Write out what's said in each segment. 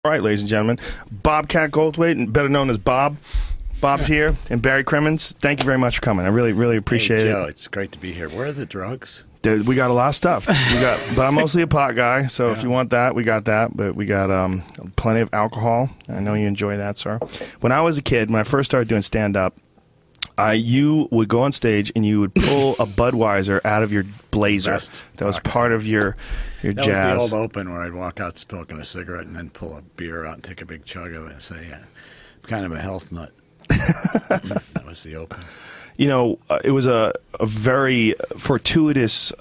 All right, ladies and gentlemen, Bobcat Goldthwait, better known as Bob. Bob's here, and Barry Crimmins. Thank you very much for coming. I really, really appreciate Joe, it. It's great to be here. Where are the drugs? We got a lot of stuff. But I'm mostly a pot guy, so if you want that, we got that. But we got plenty of alcohol. I know you enjoy that, sir. When I was a kid, when I first started doing stand-up, you would go on stage and you would pull a Budweiser out of your blazer. That was part of your jazz. That was the old open where I'd walk out smoking a cigarette and then pull a beer out and take a big chug of it and say, I'm kind of a health nut. That was the open. You know, it was a very fortuitous,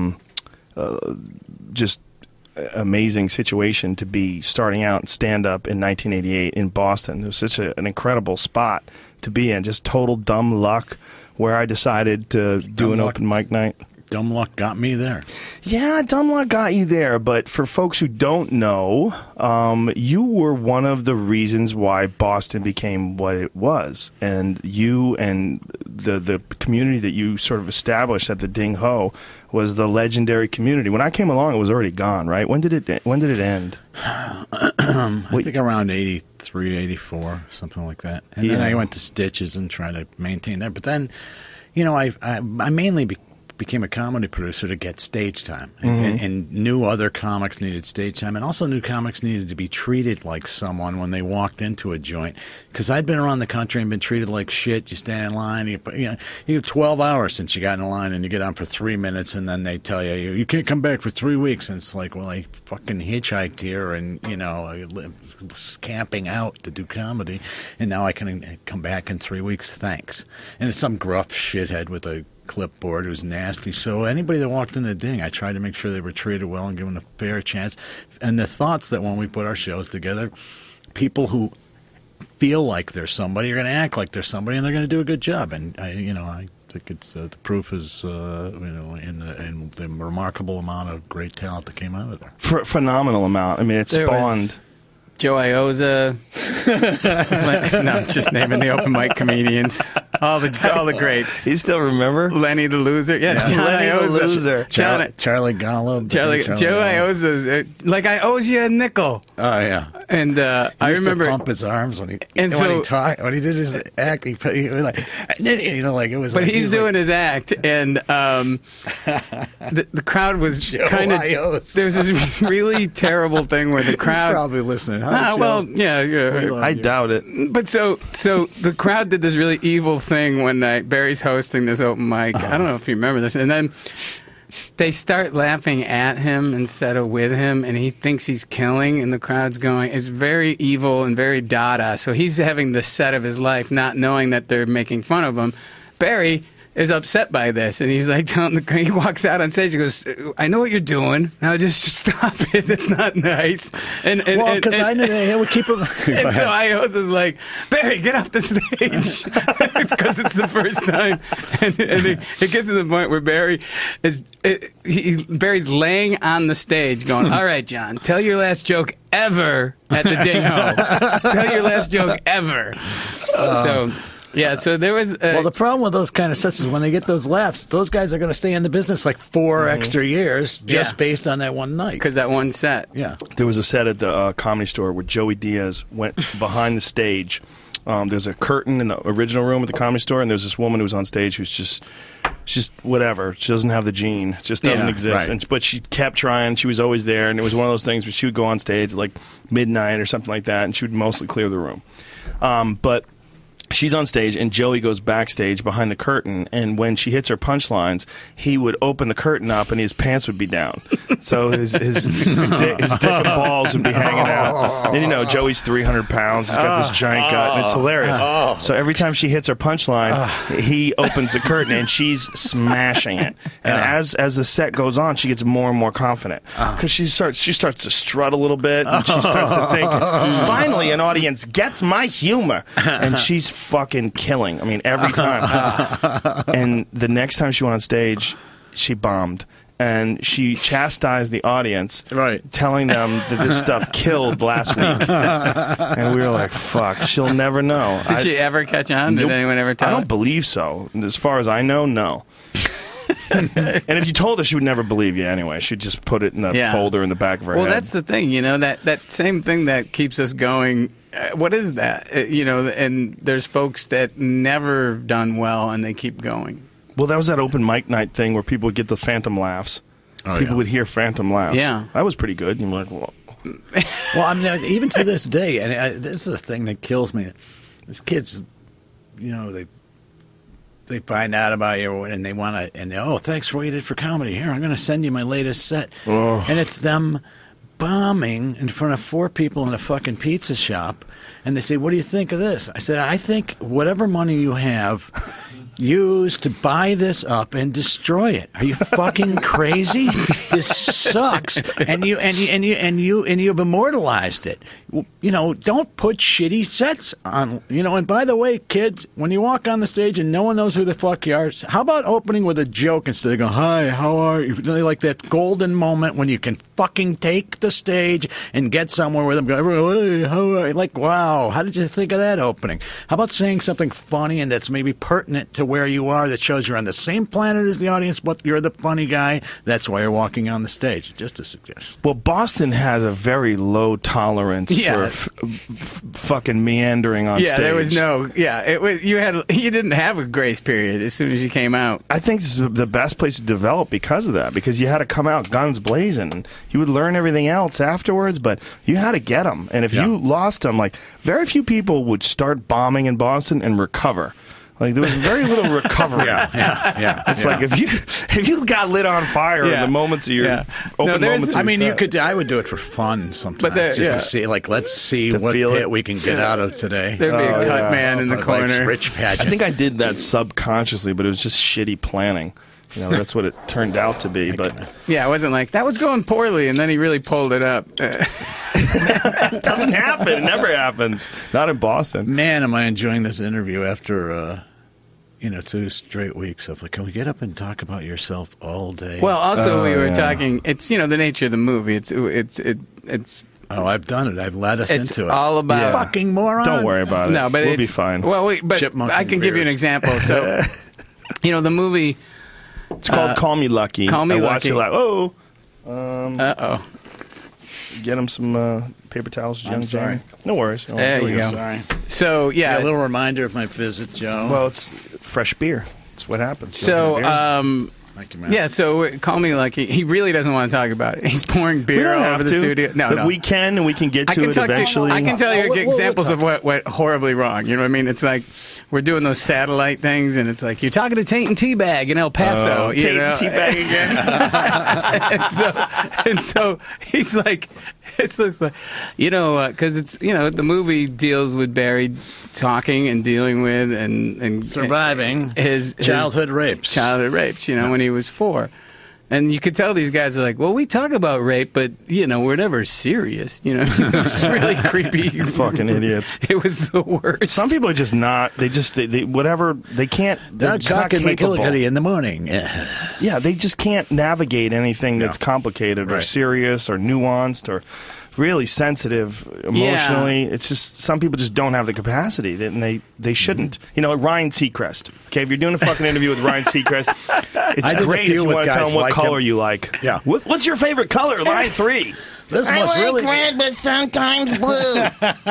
just amazing situation to be starting out and stand-up in 1988 in Boston. It was such an incredible spot to be in, just total dumb luck where I decided to do an open mic night. Dumb luck got me there. Yeah, dumb luck got you there, but for folks who don't know, you were one of the reasons why Boston became what it was, and you and the community that you sort of established at the Ding Ho was the legendary community. When I came along, it was already gone, right? When did it end? I think around 83, 84, something like that. And then I went to Stitches and tried to maintain that. But then, you know, I mainly became a comedy producer to get stage time and knew other comics needed stage time, and also knew comics needed to be treated like someone when they walked into a joint, because I'd been around the country and been treated like shit. You stand in line, you have 12 hours since you got in line, and you get on for 3 minutes, and then they tell you can't come back for 3 weeks, and it's like, well, I fucking hitchhiked here and I camping out to do comedy, and now I can come back in 3 weeks, thanks. And it's some gruff shithead with a clipboard. It was nasty. So anybody that walked in the Ding, I tried to make sure they were treated well and given a fair chance. And the thoughts that when we put our shows together, people who feel like they're somebody are going to act like they're somebody, and they're going to do a good job. And I think it's the proof is in the remarkable amount of great talent that came out of there. Phenomenal amount. I mean, it spawned. Joe Iozza. No, I'm just naming the open mic comedians. All the greats. You still remember? Lenny the Loser. Yeah, John Lenny Iozza. the Loser. Charlie Golub. Joe Iozza's like, I owes you a nickel. Oh, yeah. And I remember. To pump his arms when he did his act. He was like, it was. But he's doing his act, and the crowd was kind of. There was this really terrible thing where the crowd. He's probably listening. Well, yeah. I doubt it. But so the crowd did this really evil thing one night. Barry's hosting this open mic. I don't know if you remember this, and then they start laughing at him instead of with him, and he thinks he's killing, and the crowd's going, it's very evil and very Dada. So he's having the set of his life, not knowing that they're making fun of him. Barry is upset by this, and he's like he walks out on stage. He goes, "I know what you're doing. Now just stop it. That's not nice." Because I knew they would keep him. And so Iozza's like, "Barry, get off the stage." It's because it's the first time, and it gets to the point where Barry's laying on the stage, going, "All right, John, tell your last joke ever at the Ding Ho. Tell your last joke ever." Yeah, so there was... well, the problem with those kind of sets is when they get those laughs, those guys are going to stay in the business like 4 extra years just based on that one night. Because that one set. Yeah. There was a set at the Comedy Store where Joey Diaz went behind the stage. There's a curtain in the original room at the Comedy Store, and there's this woman who's on stage who's just whatever. She doesn't have the gene. It just doesn't exist. Right. But she kept trying. She was always there, and it was one of those things where she would go on stage at like midnight or something like that, and she would mostly clear the room. But she's on stage, and Joey goes backstage behind the curtain, and when she hits her punchlines, he would open the curtain up, and his pants would be down. So his dick and balls would be hanging out. And, Joey's 300 pounds. He's got this giant gut, and it's hilarious. So every time she hits her punchline, he opens the curtain, and she's smashing it. And as the set goes on, she gets more and more confident. Because she starts to strut a little bit, and she starts to think, finally an audience gets my humor. And she's fucking killing. I mean, every time. And the next time she went on stage, she bombed. And she chastised the audience, telling them that this stuff killed last week. And we were like, fuck, she'll never know. Did she ever catch on? Did anyone ever tell her? I don't believe so. As far as I know, no. And if you told her, she would never believe you anyway. She'd just put it in the folder in the back of her head. Well, that's the thing, that same thing that keeps us going. What is that? And there's folks that never done well and they keep going. Well, that was that open mic night thing where people would get the phantom laughs. People would hear phantom laughs. Yeah. That was pretty good. And you're like, well. Well, I mean, even to this day, and this is the thing that kills me. These kids, they find out about you and they want to, and they, thanks for what you did for comedy. Here, I'm going to send you my latest set. Oh. And it's them bombing in front of 4 people in a fucking pizza shop. And they say, what do you think of this? I said, I think whatever money you have, use to buy this up and destroy it. Are you fucking crazy? This sucks. And you've immortalized it. Don't put shitty sets on. And by the way, kids, when you walk on the stage and no one knows who the fuck you are, how about opening with a joke instead of going, hi, how are you? Like that golden moment when you can fucking take the stage and get somewhere with them. Go, hey, how are you? Like, wow, how did you think of that opening? How about saying something funny and that's maybe pertinent to where you are, that shows you're on the same planet as the audience, but you're the funny guy. That's why you're walking on the stage. Just a suggestion. Well, Boston has a very low tolerance for fucking meandering on stage. There was no. It was you didn't have a grace period as soon as you came out. I think this is the best place to develop because of that. Because you had to come out guns blazing. You would learn everything else afterwards, but you had to get them. And if you lost them, like very few people would start bombing in Boston and recover. Like there was very little recovery. It's like if you got lit on fire in the moments of your open moments. I mean, I would do it for fun sometimes, just to see. Like, let's see what pit we can get out of today. There'd be a cut man in the corner. Rich pageant. I think I did that subconsciously, but it was just shitty planning. That's what it turned out to be. But it wasn't like that was going poorly, and then he really pulled it up. It doesn't happen. It never happens. Not in Boston. Man, am I enjoying this interview after 2 straight weeks of like, can we get up and talk about yourself all day? Well, also we were talking. It's the nature of the movie. It's. Oh, I've done it. I've led us into it. It's all about fucking moron. Don't worry about it. No, but we'll be fine. Well, but I can give you an example. So, the movie. It's called Call Me Lucky. Call Me Lucky. Watch it like, get him some paper towels, young Jerry. No worries. There you go. Sorry. So, a little reminder of my visit, Joe. Well, it's fresh beer. That's what happens. So, Thank you, man. yeah, so Call Me Lucky. He really doesn't want to talk about it. He's pouring beer all over the studio. No. We can, and we can get to it eventually. I can tell you examples of what went horribly wrong. You know what I mean? It's like we're doing those satellite things, and it's like you're talking to Tate and Teabag in El Paso. Tate and Teabag again. and so he's like, it's just like, because it's the movie deals with Barry talking and dealing with and surviving his childhood rapes. When he was 4. And you could tell these guys are like, well, we talk about rape, but, we're never serious. It was really creepy. Fucking idiots. It was the worst. Some people are just not, they whatever, they can't, they're just not capable. In the morning. Yeah, they just can't navigate anything that's complicated or serious or nuanced or really sensitive emotionally. It's just, some people just don't have the capacity, and they shouldn't. Ryan Seacrest. Okay, if you're doing a fucking interview with Ryan Seacrest, it's great if you want to tell him what color you like. Yeah. What's your favorite color? Line 3. I like red, but sometimes blue.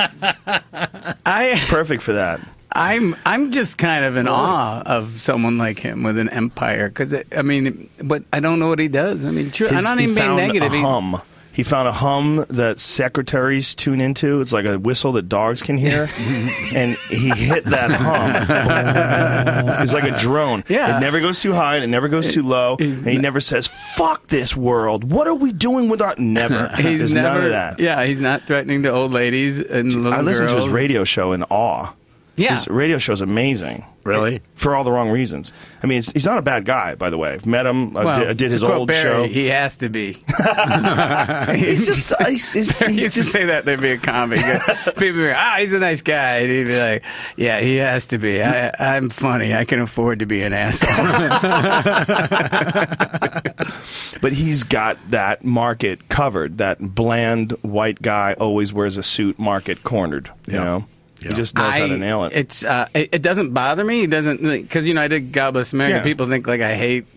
It's perfect for that. I'm just kind of in awe of someone like him with an empire, because but I don't know what he does. I mean, I'm not even being negative. He found a hum that secretaries tune into. It's like a whistle that dogs can hear. And he hit that hum. It's like a drone. Yeah. It never goes too high and it never goes too low. And he never says, fuck this world. What are we doing with our... Never. There's none of that. Yeah, he's not threatening to old ladies and little girls. I listened to his radio show in awe. Yeah. His radio show is amazing. Really? For all the wrong reasons. I mean, he's not a bad guy, by the way. I've met him. I did his old Barry, show. He has to be. He's just... He used to say that there'd be a comic. People would be, he's a nice guy. And he'd be like, yeah, he has to be. I'm funny. I can afford to be an asshole. But he's got that market covered. That bland white guy always wears a suit market cornered, you know? He just knows how to nail it. It doesn't bother me. It doesn't, because I did God Bless America. Yeah. People think like I hate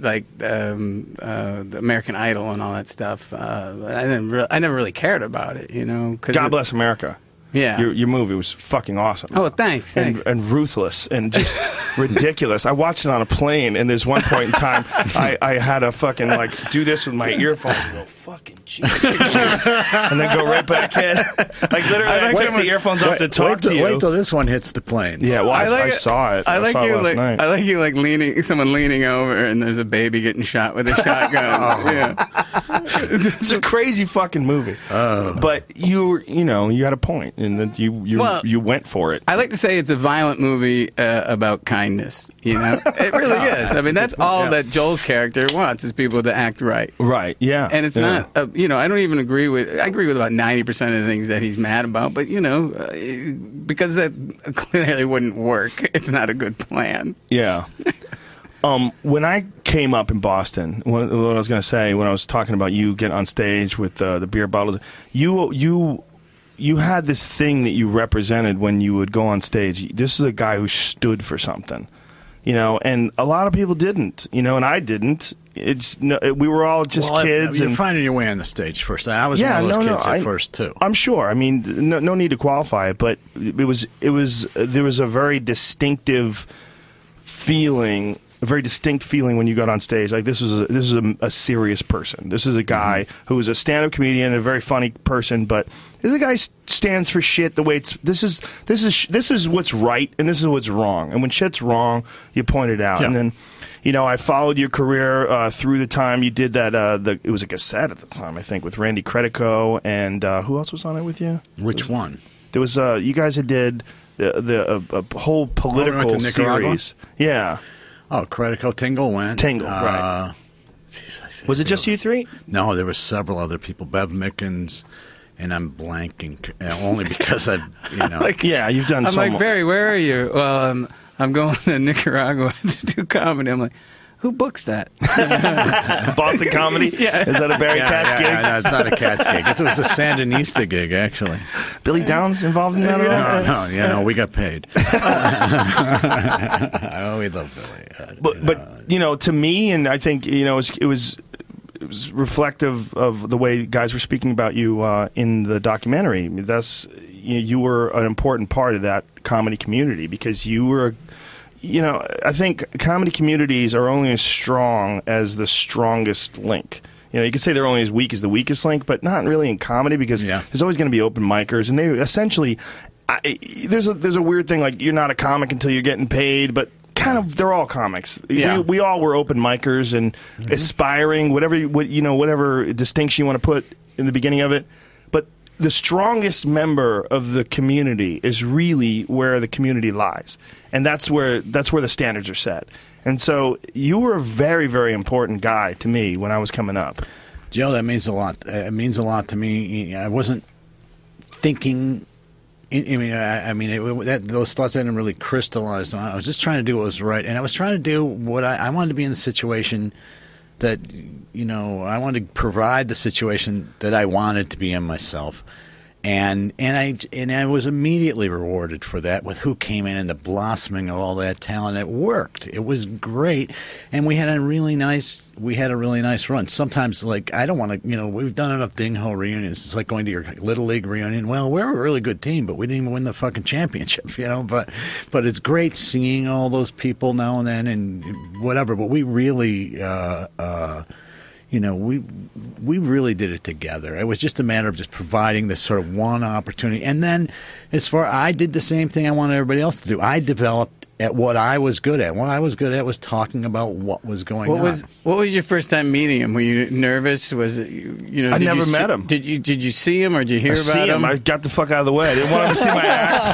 the American Idol and all that stuff. I never really cared about it. God Bless America. Yeah. Your movie was fucking awesome. Oh, thanks. And ruthless and just ridiculous. I watched it on a plane, and there's one point in time I had to fucking do this with my earphones and go, fucking Jesus. And then go right back in. Literally, I take the earphones off to talk to you. Wait till this one hits the planes. Yeah, well, I saw it. I saw it last night. I like you someone leaning over, and there's a baby getting shot with a shotgun. Yeah. It's a crazy fucking movie. But you had a point. And then you went for it. I like to say it's a violent movie about kindness. It really is. I mean, that's all that Joel's character wants is people to act right. Right. Yeah. And it's not. I don't even agree with. I agree with about 90% of the things that he's mad about. But because that clearly wouldn't work. It's not a good plan. Yeah. When I came up in Boston, what I was going to say when I was talking about you getting on stage with the beer bottles, you had this thing that you represented when you would go on stage. This is a guy who stood for something, and a lot of people didn't, and I didn't. We were all just kids. You're and finding your way on the stage first. I was one of those kids at first too. I'm sure. I mean, no need to qualify it, but there was a very distinctive feeling. A very distinct feeling when you got on stage. Like this is a serious person. This is a guy who is a stand-up comedian, a very funny person, but this is a guy stands for shit the way it's. This is what's right and this is what's wrong. And when shit's wrong, you point it out. Yeah. And then, I followed your career through the time you did that. It was a cassette at the time, I think, with Randy Credico and who else was on it with you? Which one? There was you guys had did a whole political series. Yeah. Oh, Credico, Tingle went. Tingle, right. Was it just you three? No, there were several other people. Bev Mickens, and I'm blanking only because you've done. I'm like, Barry, where are you? Well, I'm going to Nicaragua to do comedy. I'm like, who books that? Boston Comedy? Yeah. Is that a Barry Katz gig? No, it's not a Katz gig. It was a Sandinista gig, actually. Billy Downs involved in that at all? No, we got paid. We love Billy. But to me, and I think, it was reflective of the way guys were speaking about you in the documentary. Thus, you were an important part of that comedy community because you were I think comedy communities are only as strong as the strongest link. You could say they're only as weak as the weakest link, but not really in comedy because there's always going to be open micers, and they essentially there's a weird thing like you're not a comic until you're getting paid, but kind of they're all comics. Yeah. We all were open micers and aspiring, whatever distinction you want to put in the beginning of it. But the strongest member of the community is really where the community lies. And that's where the standards are set. And so you were a very, very important guy to me when I was coming up. Joe, that means a lot. It means a lot to me. I wasn't thinking. Those thoughts didn't really crystallize. I was just trying to do what was right, and I was trying to do what I wanted to be in the situation that I wanted to provide the situation that I wanted to be in myself. And I was immediately rewarded for that with who came in and the blossoming of all that talent. It worked. It was great, and we had a really nice run. Sometimes, I don't want to. We've done enough ding ho reunions. It's like going to your little league reunion. Well, we're a really good team, but we didn't even win the fucking championship. But it's great seeing all those people now and then and whatever. But we really. We really did it together. It was just a matter of just providing this sort of one opportunity. And then I did the same thing I wanted everybody else to do. I developed at what I was good at. What I was good at was talking about what was going on. What was your first time meeting him? Were you nervous? Was it I never met him. Did you see him or did you hear about him? I got the fuck out of the way. I didn't want him to see my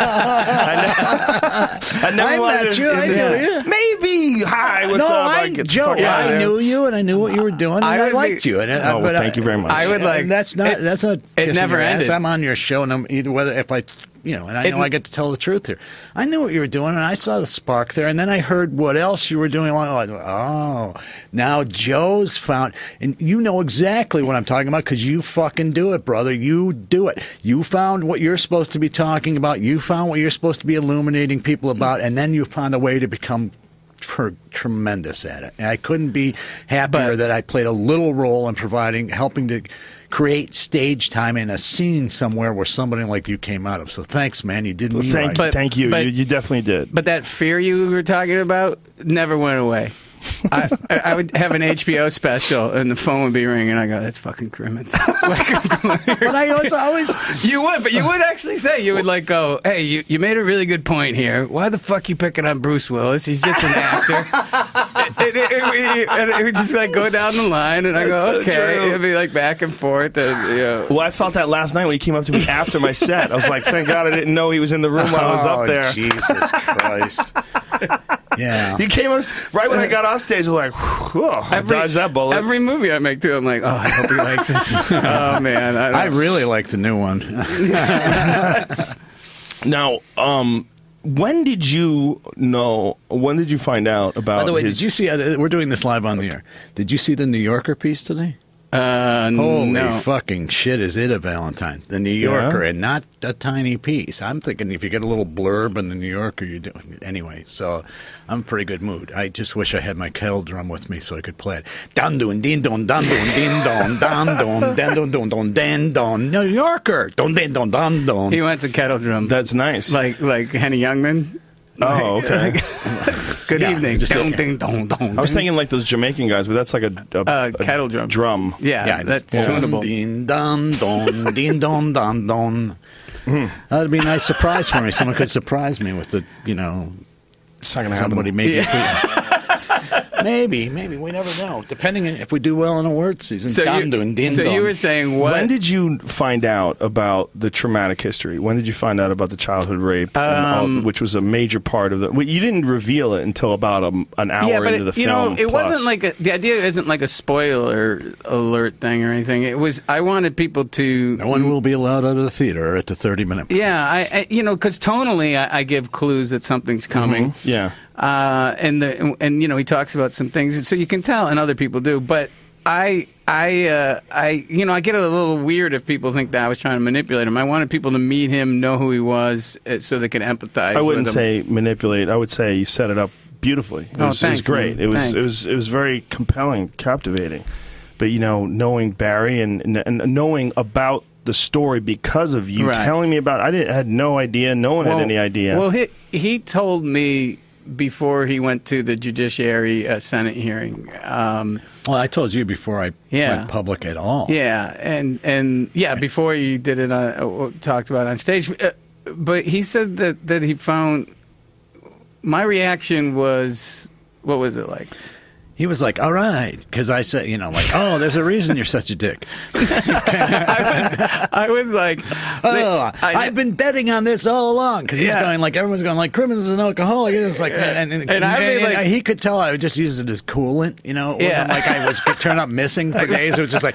act. I never wanted to. I knew you. Maybe. Hi, what's up? Joe, I knew you and I knew what you were doing. And I liked you. Thank you very much. I would like. That's not. It never ended. I'm on your show, and either whether if I and I know I get to tell the truth here. I knew what you were doing, and I saw the spark there, and then I heard what else you were doing. Like, oh, now Joe's found, and you know exactly what I'm talking about because you fucking do it, brother. You do it. You found what you're supposed to be talking about. You found what you're supposed to be illuminating people about, and then you found a way to become tremendous at it. And I couldn't be happier that I played a little role in helping to create stage time in a scene somewhere where somebody like you came out of. So thanks, man. You did me right. Thank you. You definitely did. But that fear you were talking about never went away. I would have an HBO special, and the phone would be ringing. I go, "That's fucking Crimmins." But I was always you would actually say you would like go, "Hey, you made a really good point here. Why the fuck you picking on Bruce Willis? He's just an actor." and it would just like go down the line, and I go, so "Okay." true. It'd be like back and forth. And, Well, I felt that last night when he came up to me after my set. I was like, "Thank God I didn't know he was in the room while I was up there." Jesus Christ. Yeah. He came up right when I got off stage. I was like, "Whoa, I dodged that bullet." Every movie I make too, I'm like, "Oh, I hope he likes this." Oh man, I really like the new one. Now, when did you know? When did you find out about? By the way, his... did you see? We're doing this live on the air. Did you see the New Yorker piece today? Holy no. fucking shit, is it a Valentine? The New Yorker, and not a tiny piece. I'm thinking if you get a little blurb in the New Yorker, you do. Anyway, so I'm in a pretty good mood. I just wish I had my kettle drum with me so I could play it. Dun dun din don dun dun din don dun dun dan dun dun dun dan don New Yorker dun din don dun don. He wants a kettle drum. That's nice. Like Henny Youngman. Oh, okay. Good Yeah, evening. just Dong, a- ding, dong, dong, I was ding. thinking like those Jamaican guys, but that's like a kettle drum. Drum. Yeah, that's tunable. Din don don din don don don. That'd be a nice surprise for me. Someone could surprise me with the, It's not gonna somebody happen. maybe. Maybe we never know. Depending on if we do well in award season. So you were saying what? When did you find out about the traumatic history? When did you find out about the childhood rape, which was a major part of the? Well, you didn't reveal it until about an hour into the film. It plus. wasn't like the idea isn't like a spoiler alert thing or anything. It was I wanted people to. No one will be allowed out of the theater at the 30-minute. Yeah, I because tonally I give clues that something's coming. Yeah. And he talks about some things, so you can tell, and other people do. But I get a little weird if people think that I was trying to manipulate him. I wanted people to meet him, know who he was, so they could empathize. I wouldn't with him. say manipulate. I would say you set it up beautifully. It was thanks, great. man. It was very compelling, captivating. But knowing Barry and knowing about the story because of you telling me about it, I had no idea. No one had any idea. Well, he told me before he went to the Judiciary Senate hearing. Well, I told you before I went public at all. Yeah, and before you did it, talked about it on stage. But he said that he found my reaction was, what was it like? He was like, all right, because I said, oh, there's a reason you're such a dick. I was like, I've been betting on this all along, because he's going like, everyone's going like, Crimmins is an alcoholic. It's like, and he could tell I would just use it as coolant. It wasn't like I was turned up missing for days. It was just like,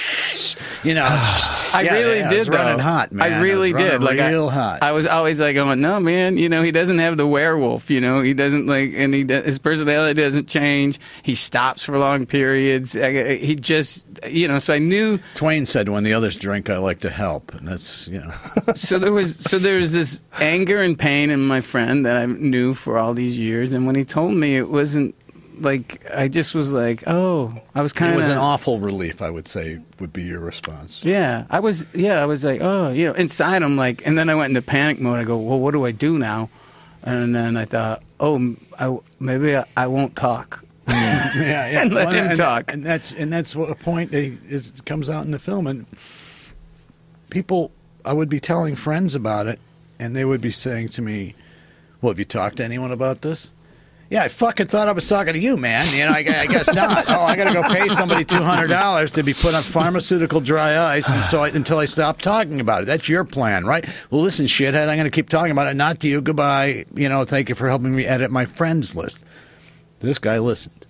I really did. It was running hot, man. I really did. Like real hot. I was always like, going, no, man. He doesn't have the werewolf. He doesn't and his personality doesn't change. He stops for long periods. He just, So I knew. Twain said, "When the others drink, I like to help," and that's, So there was this anger and pain in my friend that I knew for all these years, and when he told me, it wasn't. Like, I just was like, oh, I was kind of... It was an awful relief, I would say, would be your response. Yeah, I was like, oh, inside I'm like, and then I went into panic mode. I go, well, what do I do now? And then I thought, maybe I won't talk. Yeah. And let him talk. And that's what a point that comes out in the film. And people, I would be telling friends about it, and they would be saying to me, well, have you talked to anyone about this? Yeah, I fucking thought I was talking to you, man. I guess not. Oh, I got to go pay somebody $200 to be put on pharmaceutical dry ice until I stop talking about it. That's your plan, right? Well, listen, shithead, I'm going to keep talking about it. Not to you. Goodbye. Thank you for helping me edit my friends list. This guy listened.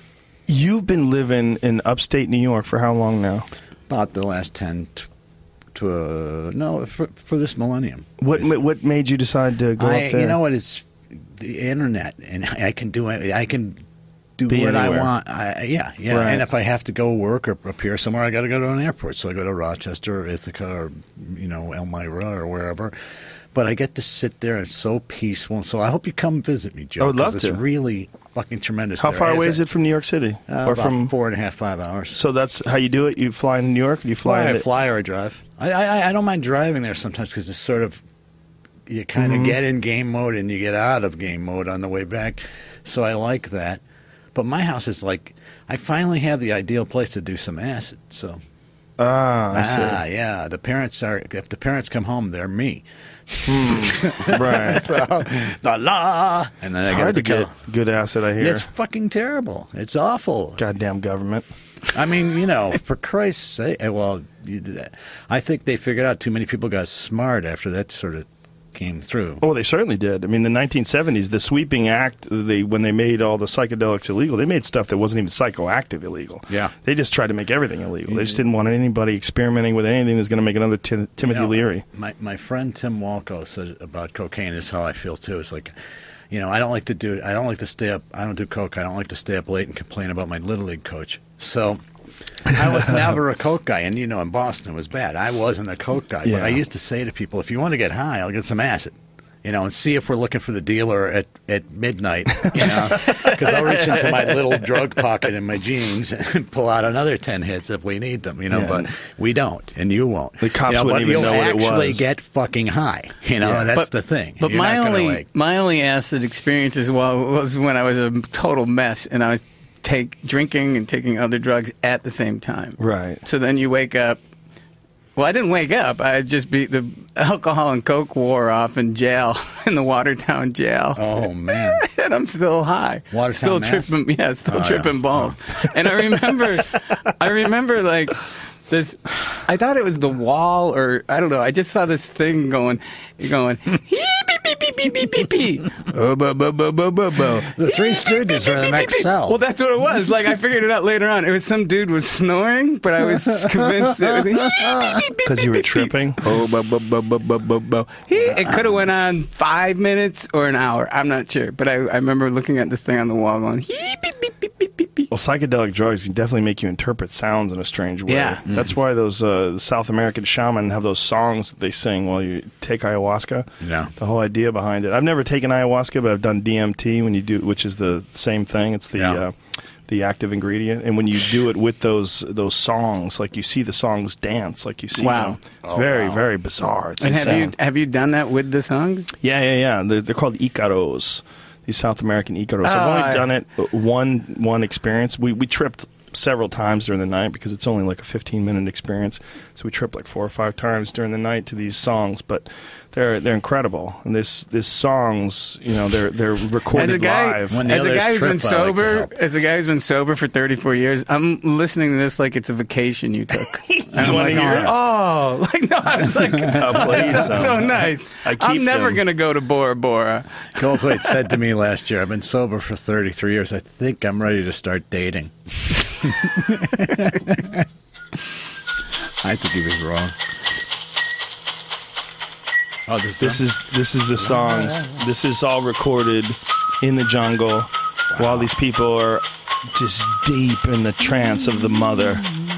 You've been living in upstate New York for how long now? About the last 10, for this millennium. What made you decide to go up there? You know what? It's the internet, and I can do it. I can do Be what anywhere. I want. Yeah. Right. And if I have to go work or appear somewhere, I got to go to an airport. So I go to Rochester or Ithaca or Elmira or wherever. But I get to sit there. It's so peaceful. So I hope you come visit me, Joe. I would love 'cause to. It's really fucking tremendous. How there. far away is it from New York City? Or from 4.5, 5 hours. So that's how you do it? You fly in New York? Or you fly? I fly or I drive. I don't mind driving there sometimes because it's sort of you kind of get in game mode and you get out of game mode on the way back. So I like that. But my house is like I finally have the ideal place to do some acid. So I see. yeah. If the parents come home, they're me. Right. So and then It's I hard to go. get good acid, I hear. It's fucking terrible. It's awful. Goddamn government. I mean, for Christ's sake. Well, I think they figured out too many people got smart after that sort of came through. Oh, they certainly did. I mean, the 1970s, the sweeping act, when they made all the psychedelics illegal, they made stuff that wasn't even psychoactive illegal. Yeah. They just tried to make everything illegal. They just didn't want anybody experimenting with anything that's going to make another Timothy Leary. My friend Tim Walco said about cocaine. This is how I feel too. It's like, I don't like to stay up. I don't do coke. I don't like to stay up late and complain about my Little League coach. So I was never a coke guy, and in Boston it was bad. I wasn't a coke guy, but I used to say to people, if you want to get high, I'll get some acid. And see if we're looking for the dealer at midnight, because I'll reach into my little drug pocket in my jeans and pull out another 10 hits if we need them, but we don't, and you won't. The cops wouldn't even know what it was. You'll actually get fucking high, that's the thing. But You're not gonna, my only acid experience was when I was a total mess, and I was drinking and taking other drugs at the same time. Right. So then you wake up. Well, I didn't wake up. I just beat the alcohol and coke wore off in jail, in the Watertown jail. Oh, man. And I'm still high. Watertown, still tripping balls. And I remember like this. I thought it was the wall, or I don't know. I just saw this thing going, beep, beep, beep, beep, beep, beep, beep. Oh, bo, bo, bo, bo, bo, bo. The Three Stooges are in the next cell. Well, that's what it was. Like, I figured it out later on. It was some dude was snoring, but I was convinced it was Because you were tripping? Oh, bo, bo, bo, bo, bo, bo, bo. It could have went on 5 minutes or an hour. I'm not sure. But I remember looking at this thing on the wall going, beep, beep, beep, beep, beep, beep, beep. Well, psychedelic drugs can definitely make you interpret sounds in a strange way. Yeah. That's why those South American shaman have those songs that they sing while you take ayahuasca. Yeah. The whole idea behind it. I've never taken ayahuasca, but I've done DMT which is the same thing. It's the active ingredient, and when you do it with those songs, like you see the songs dance, like you see them. It's very bizarre. It's insane. Have you done that with the songs? Yeah. They're called Icaros. These South American Icaros. I've only done it one experience. We tripped several times during the night because it's only like a 15-minute experience. So we tripped like 4 or 5 times during the night to these songs, but they're incredible. And this songs, they're recorded live. As a guy who's been sober for 34 years, I'm listening to this like it's a vacation you took. And I'm like, I was like, that's so nice. I'm never going to go to Bora Bora. Goldthwait said to me last year, I've been sober for 33 years. I think I'm ready to start dating. I think he was wrong. Oh, this is the songs. This is all recorded in the jungle while these people are just deep in the trance of the mother.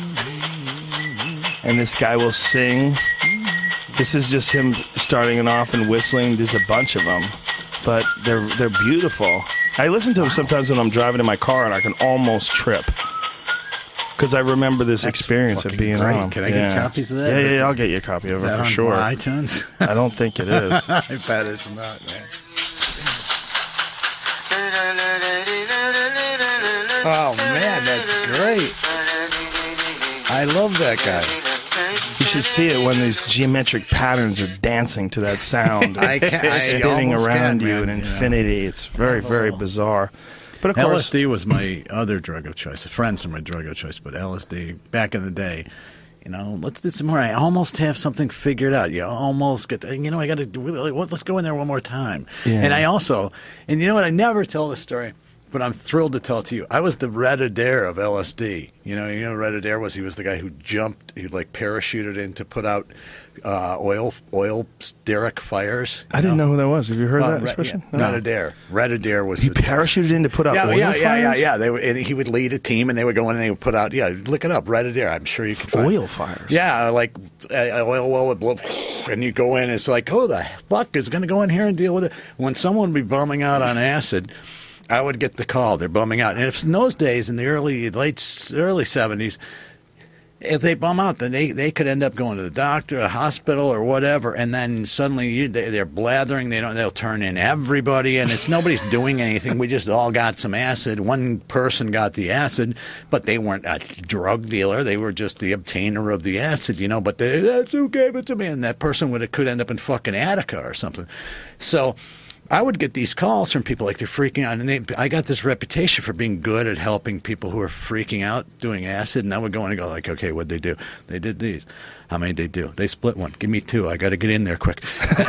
And this guy will sing. This is just him starting it off and whistling. There's a bunch of them, but they're beautiful. I listen to them sometimes when I'm driving in my car and I can almost trip. Because I remember this experience of being on them. Can I get copies of that? Yeah, I'll get you a copy of it for sure. On iTunes? I don't think it is. I bet it's not, man. Oh, man, that's great. I love that guy. You should see it when these geometric patterns are dancing to that sound. Spinning around you in infinity. It's very, very bizarre. But of course, LSD was my other drug of choice. Friends are my drug of choice, but LSD, back in the day, let's do some more. I almost have something figured out. You almost get, I got to, let's go in there one more time. Yeah. And I also, and you know what, I never tell this story, But I'm thrilled to tell it to you. I was the Red Adair of LSD. You know, Red Adair was the guy who jumped, he like parachuted in to put out oil derrick fires. I didn't know who that was. Have you heard that expression? Yeah. Red Adair. Red Adair was. He parachuted in to put out oil fires? Yeah. And he would lead a team, and they would go in and they would put out. Yeah, look it up. Red Adair. I'm sure you can find oil fires. Yeah, like oil well would blow, and you go in. And it's like, who the fuck is going to go in here and deal with it? When someone would be bumming out on acid, I would get the call. They're bumming out, and if in those days in the early 70s. If they bum out, then they could end up going to the doctor, a hospital, or whatever, and then suddenly they're blathering. They'll turn in everybody, and nobody's doing anything. We just all got some acid. One person got the acid, but they weren't a drug dealer. They were just the obtainer of the acid, But that's who gave it to me, and that person could end up in fucking Attica or something. So I would get these calls from people like they're freaking out, and I got this reputation for being good at helping people who are freaking out doing acid, and I would go in and go like, okay, what'd they do? They did these. How many did they do? They split one. Give me 2. I got to get in there quick.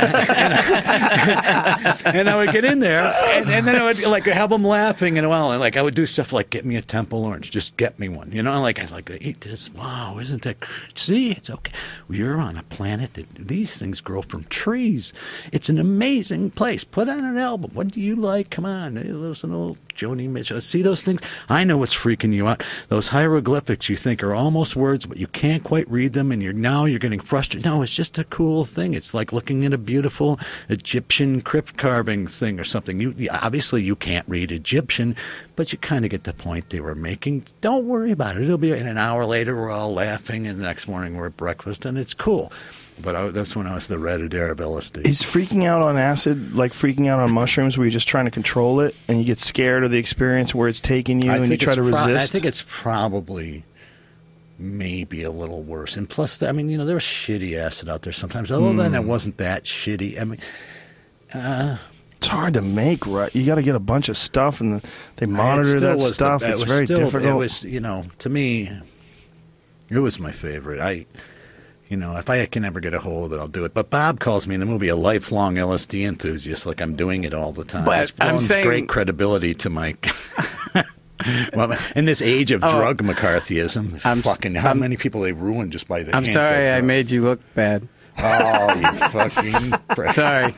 and I would get in there, and then I would like have them laughing and like I would do stuff like get me a Temple Orange, just get me one, Like I was like eat this. Wow, isn't that? See, it's okay. You're on a planet that these things grow from trees. It's an amazing place. Put on an album. What do you like? Come on, listen to little Joni Mitchell. See those things? I know what's freaking you out. Those hieroglyphics you think are almost words, but you can't quite read them, and you're getting frustrated. No, it's just a cool thing. It's like looking at a beautiful Egyptian crypt carving thing or something. Obviously you can't read Egyptian, but you kind of get the point they were making. Don't worry about it. It'll be an hour later. We're all laughing, and the next morning we're at breakfast, and it's cool. But that's when I was the Red Adair of LSD. Is freaking out on acid like freaking out on mushrooms where you're just trying to control it and you get scared of the experience where it's taking you and you try to resist? I think it's probably maybe a little worse. And plus, there was shitty acid out there sometimes. Although then it wasn't that shitty. I mean, it's hard to make, right? You got to get a bunch of stuff, and they monitor that stuff. It's very difficult. It was, to me, it was my favorite. If I can ever get a hold of it, I'll do it. But Bob calls me in the movie a lifelong LSD enthusiast, like I'm doing it all the time. But I'm saying great credibility to my. Well, in this age of drug McCarthyism, how many people they ruined just by the. I'm sorry, I made you look bad. Oh, you fucking. Sorry.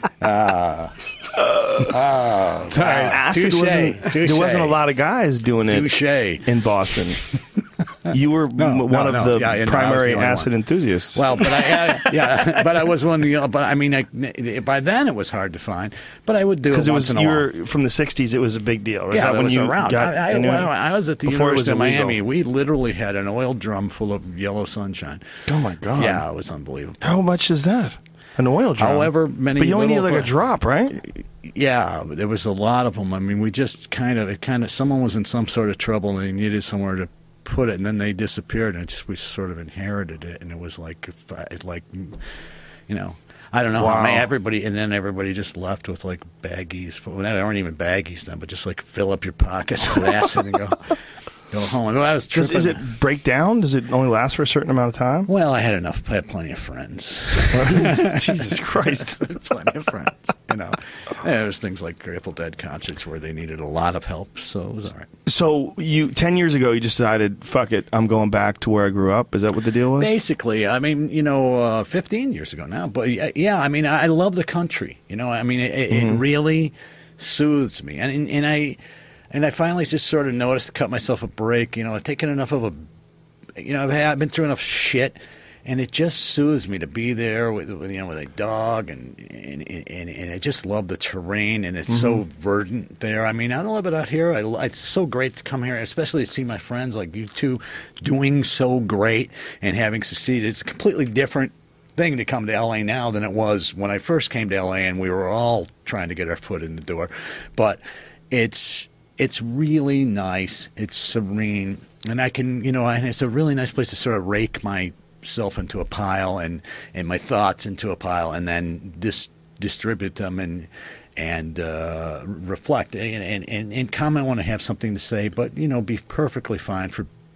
Sorry. Acid there wasn't a lot of guys doing it in Boston. You were one of the primary acid enthusiasts. Well, but but I was one. But I mean, by then it was hard to find. But I would do it once in a while. Because you were from the '60s. It was a big deal. Was that when you around? I was at the University of Miami. We literally had an oil drum full of yellow sunshine. Oh my God! Yeah, it was unbelievable. How much is that? An oil drum? However many. But you only need like a drop, right? Yeah, there was a lot of them. I mean, we just kind of. Someone was in some sort of trouble and they needed somewhere to put it, and then they disappeared, and we sort of inherited it, and it was like I don't know. Wow. Everybody just left with like baggies. Well, they weren't even baggies then, but just like fill up your pockets with acid and go home. I was tripping. Does it break down? Does it only last for a certain amount of time? Well, I had plenty of friends. Jesus Christ. Plenty of friends. There was things like Grateful Dead concerts where they needed a lot of help, so it was all right. So 10 years ago, you decided, fuck it, I'm going back to where I grew up. Is that what the deal was? Basically. I mean, 15 years ago now. But yeah, I mean, I love the country. I mean, it really soothes me. And I finally just sort of noticed to cut myself a break. I've taken enough of I've been through enough shit, and it just soothes me to be there with a dog, and I just love the terrain, and it's so verdant there. I mean, I don't live it out here. It's so great to come here, especially to see my friends like you two doing so great and having succeeded. It's a completely different thing to come to L.A. now than it was when I first came to L.A. and we were all trying to get our foot in the door. But it's really nice. It's serene. And I can, and it's a really nice place to sort of rake myself into a pile and my thoughts into a pile and then distribute them and reflect and comment when I have something to say, but, be perfectly fine for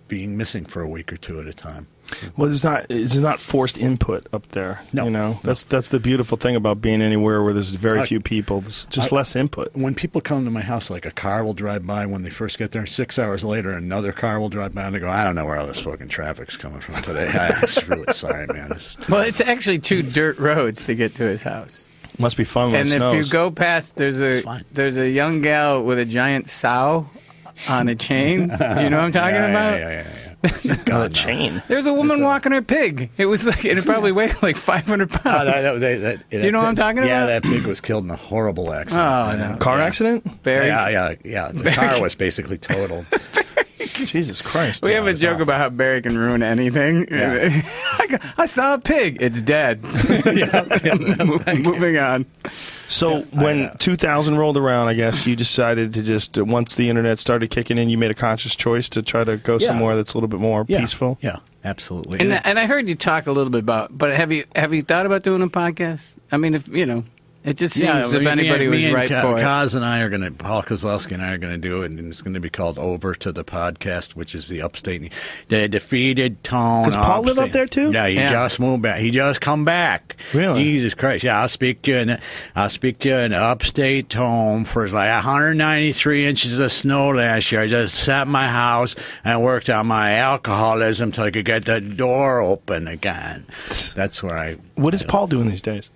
being missing for a week or two at a time. Well, it's not forced input up there. No. You know, that's the beautiful thing about being anywhere where there's very few people. There's just less input. When people come to my house, like a car will drive by when they first get there. 6 hours later, another car will drive by, and they go, "I don't know where all this fucking traffic's coming from today." I'm really sorry, man. Well, it's actually 2 dirt roads to get to his house. Must be fun when And it if snows. you go past, there's a young gal with a giant sow on a chain. Do you know what I'm talking about? Yeah. She's got a chain. There's a woman walking her pig. It was like it probably weighed like 500 pounds. Do you know what I'm talking about? Yeah, that pig was killed in a horrible accident. Oh, no. Car accident? Barry, Yeah. The car was basically totaled. Jesus Christ. we have a joke about how Barry can ruin anything. Yeah. I saw a pig. It's dead. Moving on. So when 2000 rolled around, I guess you decided to just once the internet started kicking in, you made a conscious choice to try to go somewhere that's a little bit more peaceful. Yeah, absolutely. And I heard you talk a little bit about, but have you thought about doing a podcast? I mean, if you know, it just seems if anybody was right for it. Kaz and I are going to, Paul Kozlowski and I are going to do it, and it's going to be called Over to the Podcast, which is the upstate, the defeated tone. Does Paul live up there too? Yeah, he just moved back. He just come back. Really? Jesus Christ! Yeah, I'll speak to you in upstate home for like 193 inches of snow last year. I just sat in my house and worked on my alcoholism till I could get the door open again. That's where I. What is Paul doing these days?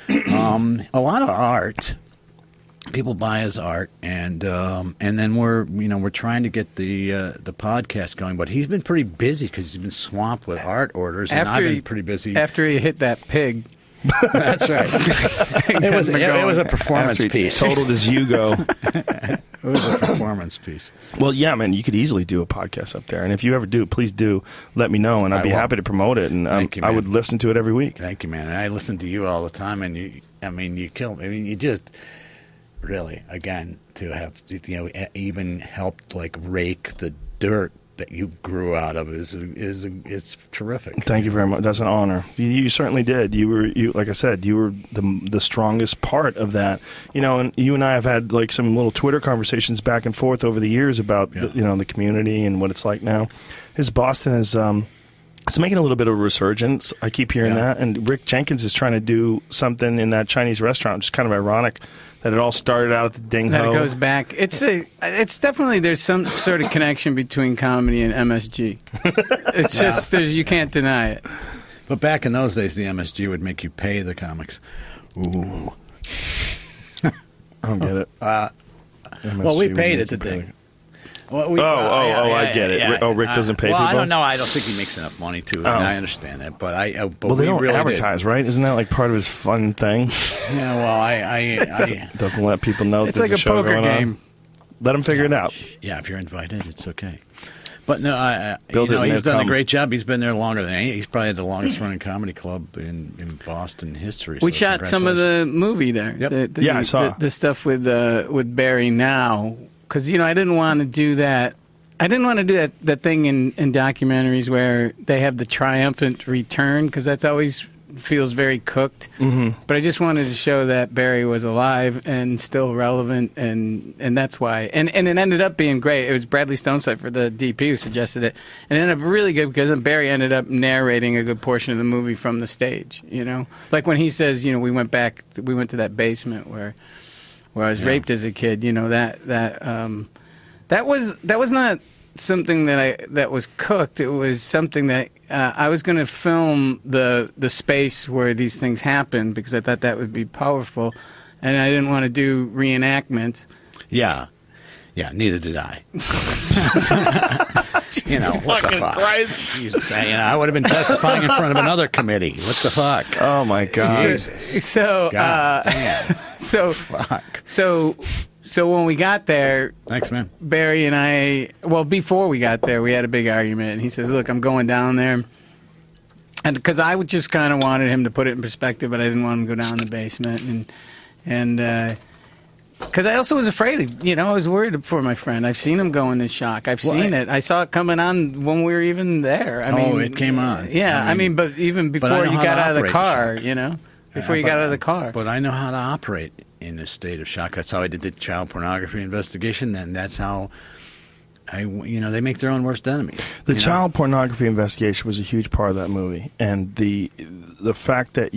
A lot of art. People buy his art, and then we're trying to get the podcast going. But he's been pretty busy because he's been swamped with art orders, and I've been pretty busy. After he hit that pig. That's right. It was a performance piece. Totaled his Yugo. It was a performance piece. Well, yeah, man, you could easily do a podcast up there, and if you ever do, please do let me know, and I'd be happy to promote it. And Thank you, I man. would listen to it every week. Thank you, man. And I listen to you all the time, and you kill me. I mean, you just really, again, to have even helped like rake the dirt that you grew out of is terrific. Thank you very much. That's an honor. You certainly did. You like I said, you were the strongest part of that. And you and I have had like some little Twitter conversations back and forth over the years about the community and what it's like now. Boston is it's making a little bit of a resurgence. I keep hearing that, and Rick Jenkins is trying to do something in that Chinese restaurant. It's kind of ironic that it all started out at the Ding Ho. That it goes back. It's definitely there's some sort of connection between comedy and MSG. It's just you can't deny it. But back in those days, the MSG would make you pay the comics. Ooh. I don't get it. Well, we paid at the Ding. Well, I get it. Yeah. Rick doesn't pay people? I don't know. I don't think he makes enough money to it. And I understand that, but well, they don't really advertise, right? Isn't that like part of his fun thing? Yeah. Well, I doesn't let people know. It's like a show poker going game. On. Let them figure it out. Yeah, if you're invited, it's okay. But no, He's done a great job. He's been there longer than any. He's probably the longest running comedy club in Boston history. We shot some of the movie there. Yep. I saw the stuff with Barry now, because I didn't want to do that. I didn't want to do that thing in documentaries where they have the triumphant return, because that's always feels very cooked. Mm-hmm. But I just wanted to show that Barry was alive and still relevant, and that's why. And it ended up being great. It was Bradley Stonesight for the DP who suggested it, and it ended up really good because then Barry ended up narrating a good portion of the movie from the stage. Like when he says, we went to that basement where I was raped as a kid. That was not something that was cooked. It was something that I was going to film the space where these things happen because I thought that would be powerful, and I didn't want to do reenactments. Yeah, neither did I. What the fuck? Christ. Jesus, I would have been testifying in front of another committee. What the fuck? Oh my God. Jesus. So, fuck. So when we got there, Thanks, man. Barry and I, before we got there, we had a big argument. And he says, look, I'm going down there. And because I would just kind of wanted him to put it in perspective, but I didn't want him to go down in the basement. And because I also was afraid, I was worried for my friend. I've seen him go into shock. I've seen it. I saw it coming on when we were even there. It came on. Yeah, but even before you got out of the car, before you got out of the car. But I know how to operate in a state of shock. That's how I did the child pornography investigation, and that's how they make their own worst enemies. The child pornography investigation was a huge part of that movie, and the fact that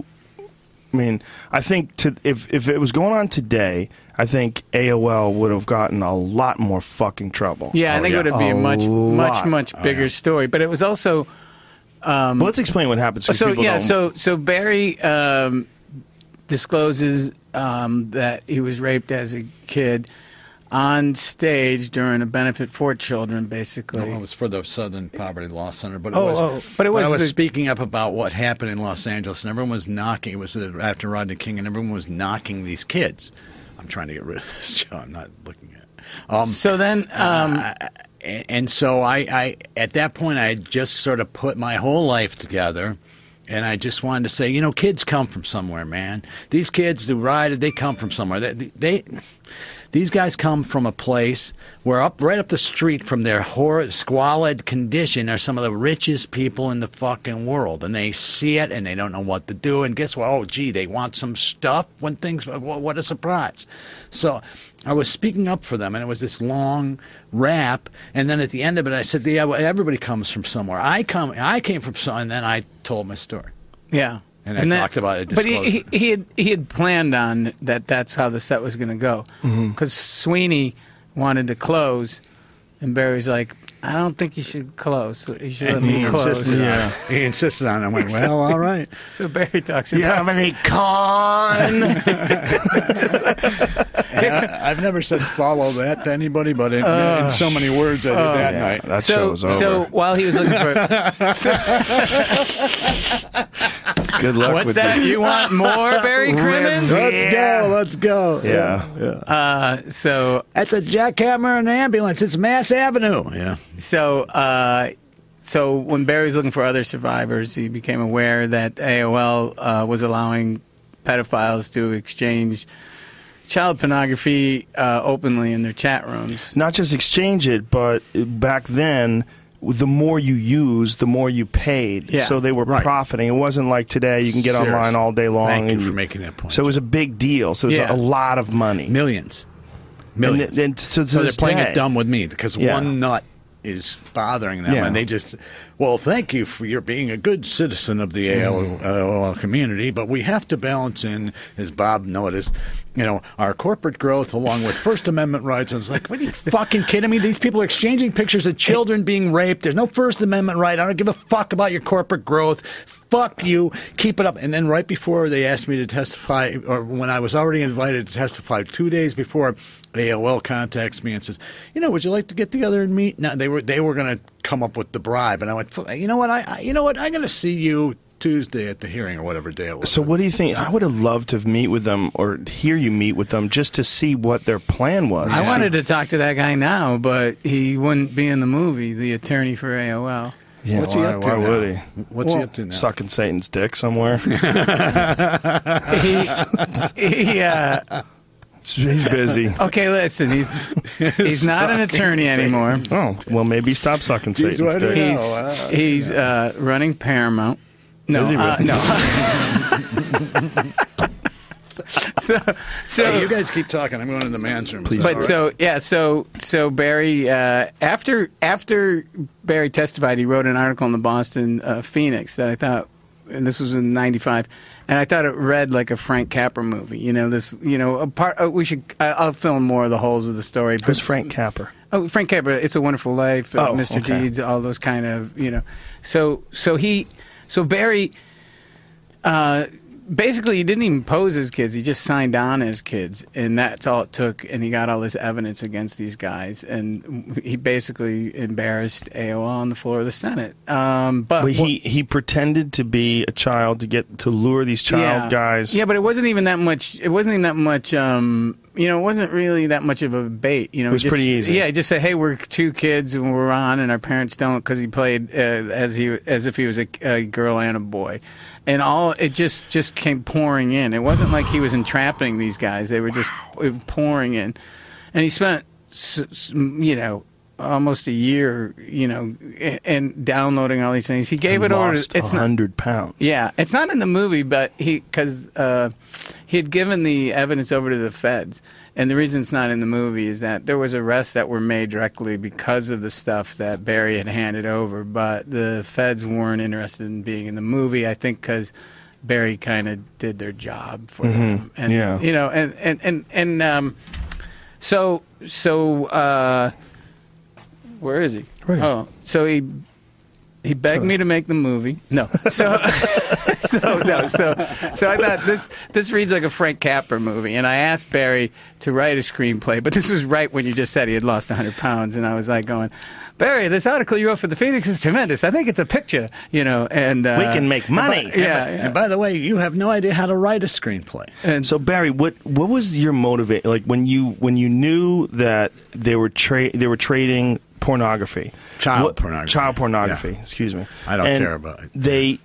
I think if it was going on today, I think AOL would have gotten a lot more fucking trouble. Yeah, I think it would be a much bigger story. But it was also. Well, let's explain what happens. So Barry discloses that he was raped as a kid on stage during a benefit for children, basically. No, it was for the Southern Poverty Law Center, but I was speaking up about what happened in Los Angeles, and everyone was knocking. It was after Rodney King, and everyone was knocking these kids. I'm trying to get rid of this show. I'm not looking at it. So then... and so I at that point, I had just sort of put my whole life together. And I just wanted to say, kids come from somewhere, man. These kids who ride, they come from somewhere. These guys come from a place where right up the street from their squalid condition are some of the richest people in the fucking world. And they see it and they don't know what to do. And guess what? Oh, gee, they want some stuff when things, what a surprise. So I was speaking up for them, and it was this long rap. And then at the end of it, I said, yeah, well, everybody comes from somewhere. I came from somewhere, and then I told my story. Yeah. And I talked about it. But he had planned on that. That's how the set was going to go. Because Sweeney wanted to close, and Barry's like, I don't think you should close. You should let me close. He insisted on it. I went, well, all right. So Barry talks about... You have any con? I've never said follow that to anybody, but in so many words I did that night. That show was over. So while he was looking for... Good luck What's with that? You want more Barry Crimmins? Let's go. Yeah. So... That's a jackhammer and an ambulance. It's Mass Avenue. Yeah. So when Barry's looking for other survivors, he became aware that AOL was allowing pedophiles to exchange child pornography openly in their chat rooms. Not just exchange it, but back then, the more you used, the more you paid. Yeah. So they were profiting. It wasn't like today, you can get online all day long. Thank you for making that point. So it was a big deal. So it was a lot of money. Millions. And so they're playing it dumb with me because one nut is bothering them, and they just, well, thank you for your being a good citizen of the AOL community, but we have to balance in, as Bob noticed, our corporate growth along with First Amendment rights. And it's like, what are you fucking kidding me? These people are exchanging pictures of children being raped. There's no First Amendment right. I don't give a fuck about your corporate growth. Fuck you. Keep it up. And then right before they asked me to testify, or when I was already invited to testify 2 days before, AOL contacts me and says, would you like to get together and meet? No, they were going to come up with the bribe, and I went, you know what? I'm going to see you Tuesday at the hearing or whatever day it was. So what do you think? I would have loved to meet with them or hear you meet with them just to see what their plan was. I wanted to talk to that guy now, but he wouldn't be in the movie, the attorney for AOL. Yeah, what's he up to now? Why would he? What's he up to now? Sucking Satan's dick somewhere. He's busy. Okay, listen, he's not an attorney anymore. Oh, well, maybe stop sucking Satan's dick. He's running Paramount. No, Is he really? no. So hey, you guys keep talking. I'm going to the man's room. Please. But so Barry, after Barry testified, he wrote an article in the Boston Phoenix that I thought, and this was in '95, and I thought it read like a Frank Capra movie. I'll fill in more of the holes of the story. Who's Frank Capra? Oh, Frank Capra, It's a Wonderful Life, Mr. Deeds, all those kind of, So Barry, basically, he didn't even pose as kids. He just signed on as kids, and that's all it took. And he got all this evidence against these guys, and he basically embarrassed AOL on the floor of the Senate. But he pretended to be a child to lure these child guys. Yeah, but it wasn't even that much. It wasn't even that much. It wasn't really that much of a bait. It was pretty easy. Yeah, he just said, "Hey, we're two kids and we're on, and our parents don't," because he played as if he was a girl and a boy, and it just came pouring in. It wasn't like he was entrapping these guys; they were just pouring in, and he spent almost a year, and downloading all these things. He gave it over. Lost 100 pounds. Yeah, it's not in the movie, but because he had given the evidence over to the feds, and the reason it's not in the movie is that there was arrests that were made directly because of the stuff that Barry had handed over, but the feds weren't interested in being in the movie. I think because Barry kind of did their job for them, and so. Where is he? Right. Oh, so he begged me to make the movie. No, so I thought this reads like a Frank Capra movie, and I asked Barry to write a screenplay. But this was right when you just said he had lost 100 pounds, and I was like going, Barry, this article you wrote for the Phoenix is tremendous. I think it's a picture, and we can make money. And by the way, you have no idea how to write a screenplay. And so Barry, what was your motivation? Like when you knew that they were trading pornography, child pornography. Yeah. Excuse me. I don't care about it.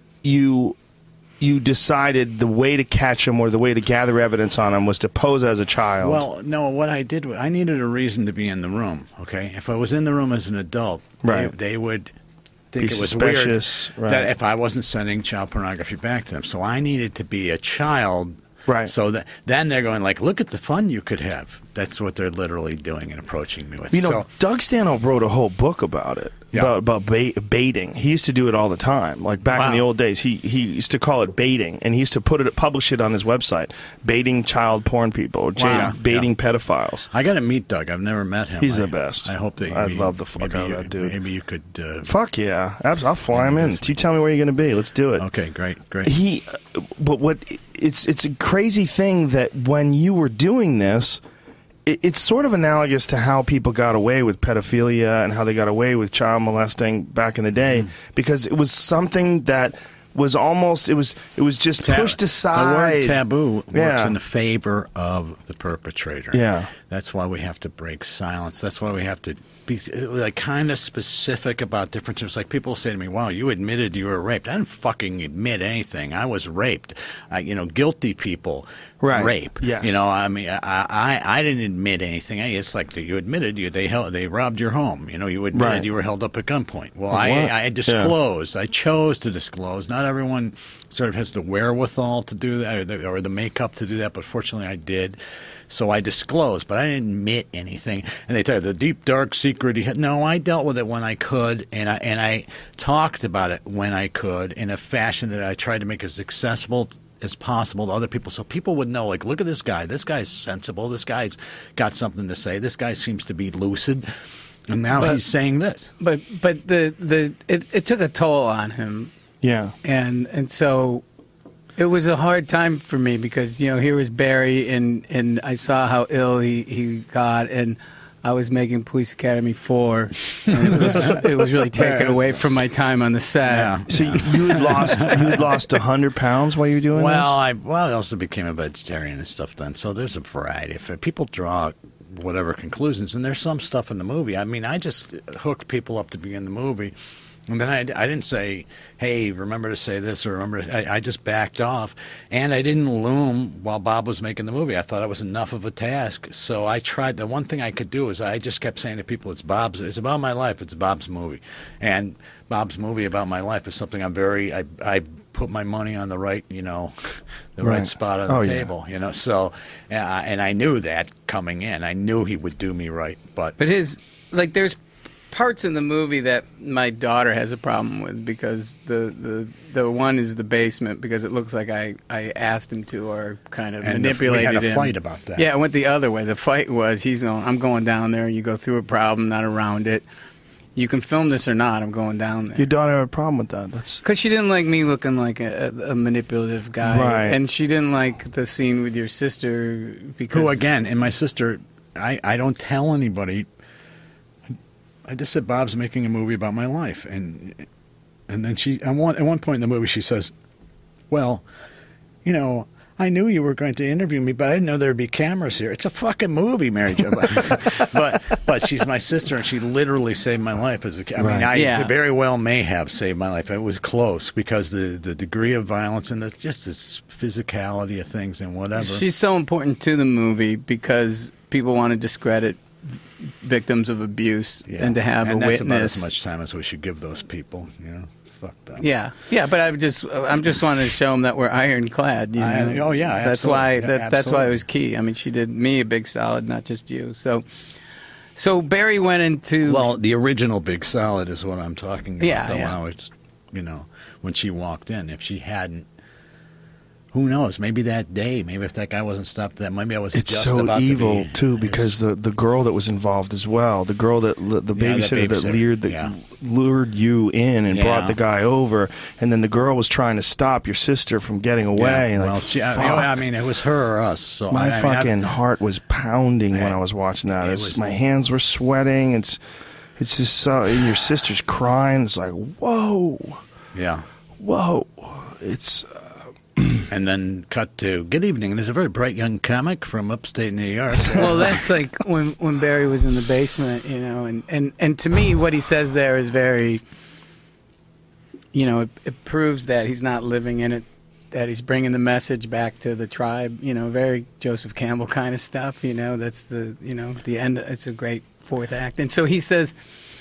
You decided the way to catch them or the way to gather evidence on them was to pose as a child. Well, no, what I did, I needed a reason to be in the room, okay? If I was in the room as an adult, right. they would think be it was suspicious, weird that if I wasn't sending child pornography back to them. So I needed to be a child. Right. So then they're going like, look at the fun you could have. That's what they're literally doing and approaching me with. Doug Stanhope wrote a whole book about it. Yeah. About baiting. He used to do it all the time. Like back in the old days, he used to call it baiting, and he used to publish it on his website. Baiting child porn people, or baiting pedophiles. I got to meet Doug. I've never met him. He's the best. I hope that I love the fuck out of that dude. Maybe you could. Fuck yeah, I'll fly him in. You tell me where you're going to be. Let's do it. Okay, great. But it's a crazy thing that when you were doing this. It's sort of analogous to how people got away with pedophilia and how they got away with child molesting back in the day, because it was something that was almost it was just pushed aside. The word taboo works in the favor of the perpetrator. Yeah, that's why we have to break silence. That's why we have to be like kind of specific about different things. Like people say to me, "Wow, you admitted you were raped." I didn't fucking admit anything. I was raped. Guilty people. Right. Rape. Yes. I mean, I didn't admit anything. It's like you admitted they robbed your home. You admitted you were held up at gunpoint. Well, I disclosed. Yeah. I chose to disclose. Not everyone sort of has the wherewithal to do that or the makeup to do that, but fortunately I did. So I disclosed, but I didn't admit anything. And they tell you the deep, dark secret. No, I dealt with it when I could, and I talked about it when I could in a fashion that I tried to make as accessible as possible to other people, so people would know, like, look at this guy. This guy's sensible. This guy's got something to say. This guy seems to be lucid, and now he's saying this. But it took a toll on him. Yeah, and so it was a hard time for me because here was Barry, and I saw how ill he got, and I was making Police Academy 4, and it was really taken away from my time on the set. Yeah. So you had lost 100 pounds while you were doing this? I also became a vegetarian and stuff then. So there's a variety. If people draw whatever conclusions, and there's some stuff in the movie. I mean, I just hooked people up to be in the movie. And then I didn't say, hey, remember to say this or remember. I just backed off, and I didn't loom while Bob was making the movie. I thought it was enough of a task, so I tried. The one thing I could do is I just kept saying to people, it's about my life. It's Bob's movie, and Bob's movie about my life is something I put my money on the right, right spot on the table, So, and I knew that coming in. I knew he would do me right, but there's parts in the movie that my daughter has a problem with because the one is the basement because it looks like I asked him to or kind of manipulated him. We had a fight about that. Yeah, it went the other way. The fight was I'm going down there. You go through a problem, not around it. You can film this or not. I'm going down there. Your daughter had a problem with that. That's because she didn't like me looking like a manipulative guy, right? And she didn't like the scene with your sister because and my sister. I don't tell anybody. I just said Bob's making a movie about my life, and then she at one point in the movie she says, "Well, I knew you were going to interview me, but I didn't know there'd be cameras here. It's a fucking movie, Mary Jo." but she's my sister, and she literally saved my life as a kid. I mean, I very well may have saved my life. It was close because the degree of violence and just this physicality of things and whatever. She's so important to the movie because people want to discredit victims of abuse, and to have and a that's witness. about as much time as we should give those people. Fuck that. Yeah, but I'm just wanting to show them that we're ironclad. You know? Oh yeah, that's why absolutely. that's why it was key. I mean, she did me a big solid, not just you. So Barry went into the original Big Solid is what I'm talking about. Yeah, When I was, when she walked in, if she hadn't, who knows? Maybe that day, maybe if that guy wasn't stopped, that maybe I was. It's just so about evil to be, too, because the girl that was involved as well, the girl that the babysitter that lured you in and brought the guy over, and then the girl was trying to stop your sister from getting away. Yeah, and I mean, it was her or us. So my fucking heart was pounding when I was watching that. My hands were sweating. It's just so. And your sister's crying. It's like whoa, whoa. It's. And then cut to good evening. There's a very bright young comic from upstate New York. Well, that's like when Barry was in the basement, and to me, what he says there is very, it proves that he's not living in it, that he's bringing the message back to the tribe. Very Joseph Campbell kind of stuff. That's the the end. It's a great fourth act, and so he says,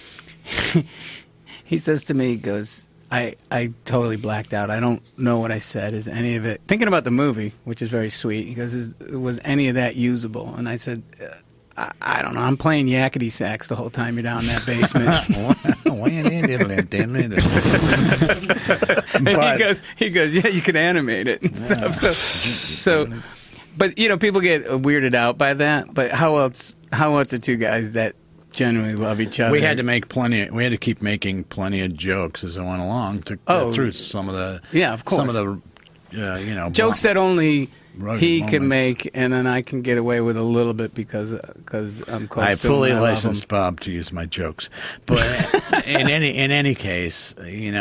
to me, he goes. I totally blacked out. I don't know what I said. Is any of it... Thinking about the movie, which is very sweet, he goes, was any of that usable? And I said, I don't know. I'm playing yakety sax the whole time you're down in that basement. And he goes, yeah, you can animate it and stuff. So, but, people get weirded out by that. But how else are two guys that genuinely love each other? We had to keep making plenty of jokes as I went along to get through some of the of course, some of the jokes that only he moments. can make, and then I can get away with a little bit because I'm close. I to fully him, I love licensed him. Bob to use my jokes, but in any case,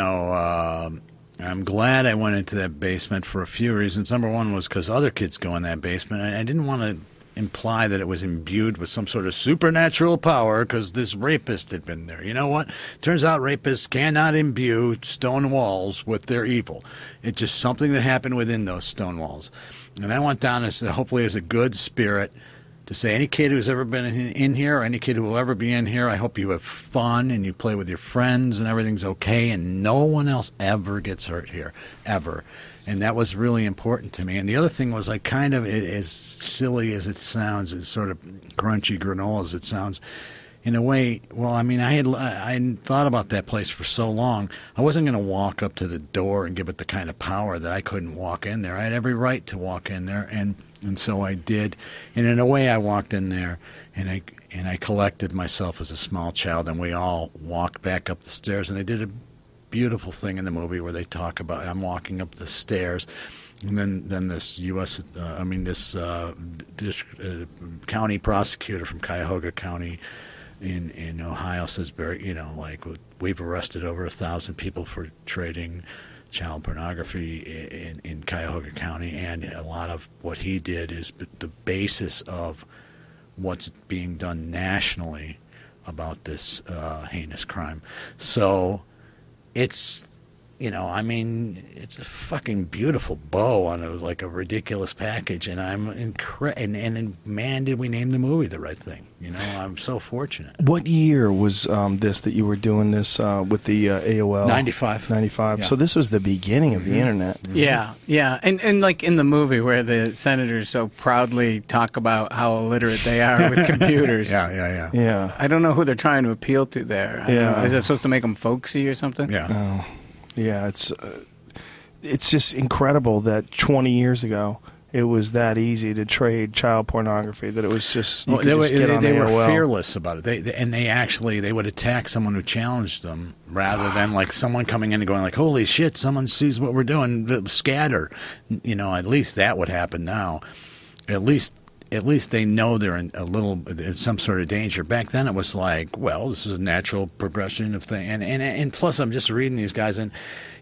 I'm glad I went into that basement for a few reasons. Number one was because other kids go in that basement. I didn't want to imply that it was imbued with some sort of supernatural power because this rapist had been there. You know what? Turns out rapists cannot imbue stone walls with their evil. It's just something that happened within those stone walls. And I went down as hopefully as a good spirit to say any kid who's ever been in here or any kid who will ever be in here, I hope you have fun and you play with your friends and everything's okay and no one else ever gets hurt here, ever. And that was really important to me. And the other thing was, I kind of, as silly as it sounds, as sort of crunchy granola as it sounds, in a way, well, I mean, I had thought about that place for so long. I wasn't going to walk up to the door and give it the kind of power that I couldn't walk in there. I had every right to walk in there, and so I did. And in a way, I walked in there, and I collected myself as a small child, and we all walked back up the stairs, and they did a beautiful thing in the movie where they talk about I'm walking up the stairs, and then this county prosecutor from Cuyahoga County in Ohio says, Barry, we've arrested over 1,000 people for trading child pornography in Cuyahoga County, and a lot of what he did is the basis of what's being done nationally about this heinous crime. So it's, it's a fucking beautiful bow on a ridiculous package, and and man, did we name the movie the right thing. I'm so fortunate. What year was this that you were doing this with the AOL? 95. 95. Yeah. So this was the beginning of the internet. Yeah. And like in the movie where the senators so proudly talk about how illiterate they are with computers. Yeah. I don't know who they're trying to appeal to there. I don't know. Is that supposed to make them folksy or something? Yeah. Oh. Yeah, it's just incredible that 20 years ago it was that easy to trade child pornography, that it was just, you could just get on they AOL. were fearless about it. They would attack someone who challenged them rather than like someone coming in and going like, holy shit, someone sees what we're doing, scatter. At least that would happen now. At least they know they're in some sort of danger. Back then it was like, well, this is a natural progression of things. And plus I'm just reading these guys, and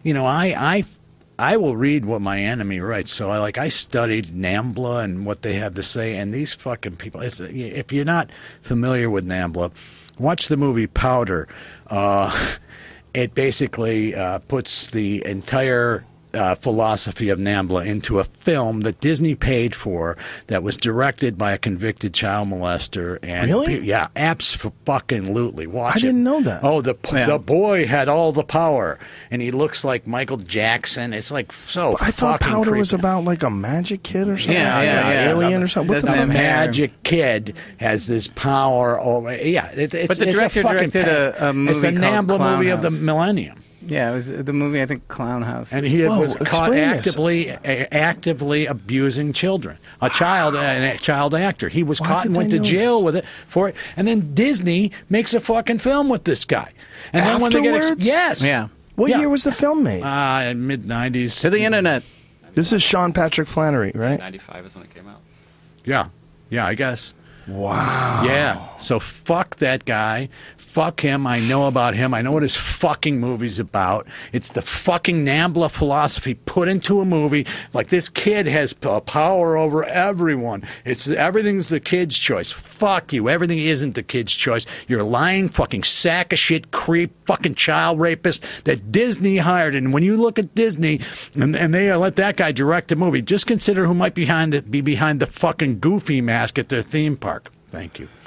I will read what my enemy writes. So I studied NAMBLA and what they have to say, and these fucking people, if you're not familiar with NAMBLA, watch the movie Powder. It basically puts the entire philosophy of NAMBLA into a film that Disney paid for that was directed by a convicted child molester. And Really? Yeah, abso-fucking-lutely. Watch I it. didn't know that. Oh, the boy had all the power, and he looks like Michael Jackson. It's like so I thought fucking Powder creepy. was about like a magic kid or something. Yeah. Alien or something. What Doesn't the have fuck? hair. Magic kid has this power over. Yeah, it's But the director it's a fucking directed a movie It's a called NAMBLA Clown movie of the House. millennium. Yeah, it was the movie, I think, Clown House. And he Whoa, was caught explain this. actively abusing children. A child actor. He was Why caught and didn't went I to know jail this? with it for it. And then Disney makes a fucking film with this guy. And then when they Afterwards? yes, Yeah. What Yeah. year was the film made? mid '90s To the internet. This is Sean Patrick Flannery, right? 95 is when it came out. Yeah, I guess. Wow. Yeah. So fuck that guy. Fuck him. I know about him. I know what his fucking movie's about. It's the fucking NAMBLA philosophy put into a movie. Like this kid has power over everyone. Everything's the kid's choice. Fuck you. Everything isn't the kid's choice. You're a lying fucking sack of shit creep fucking child rapist that Disney hired. And when you look at Disney and they let that guy direct a movie, just consider who might be behind the fucking Goofy mask at their theme park. Thank you.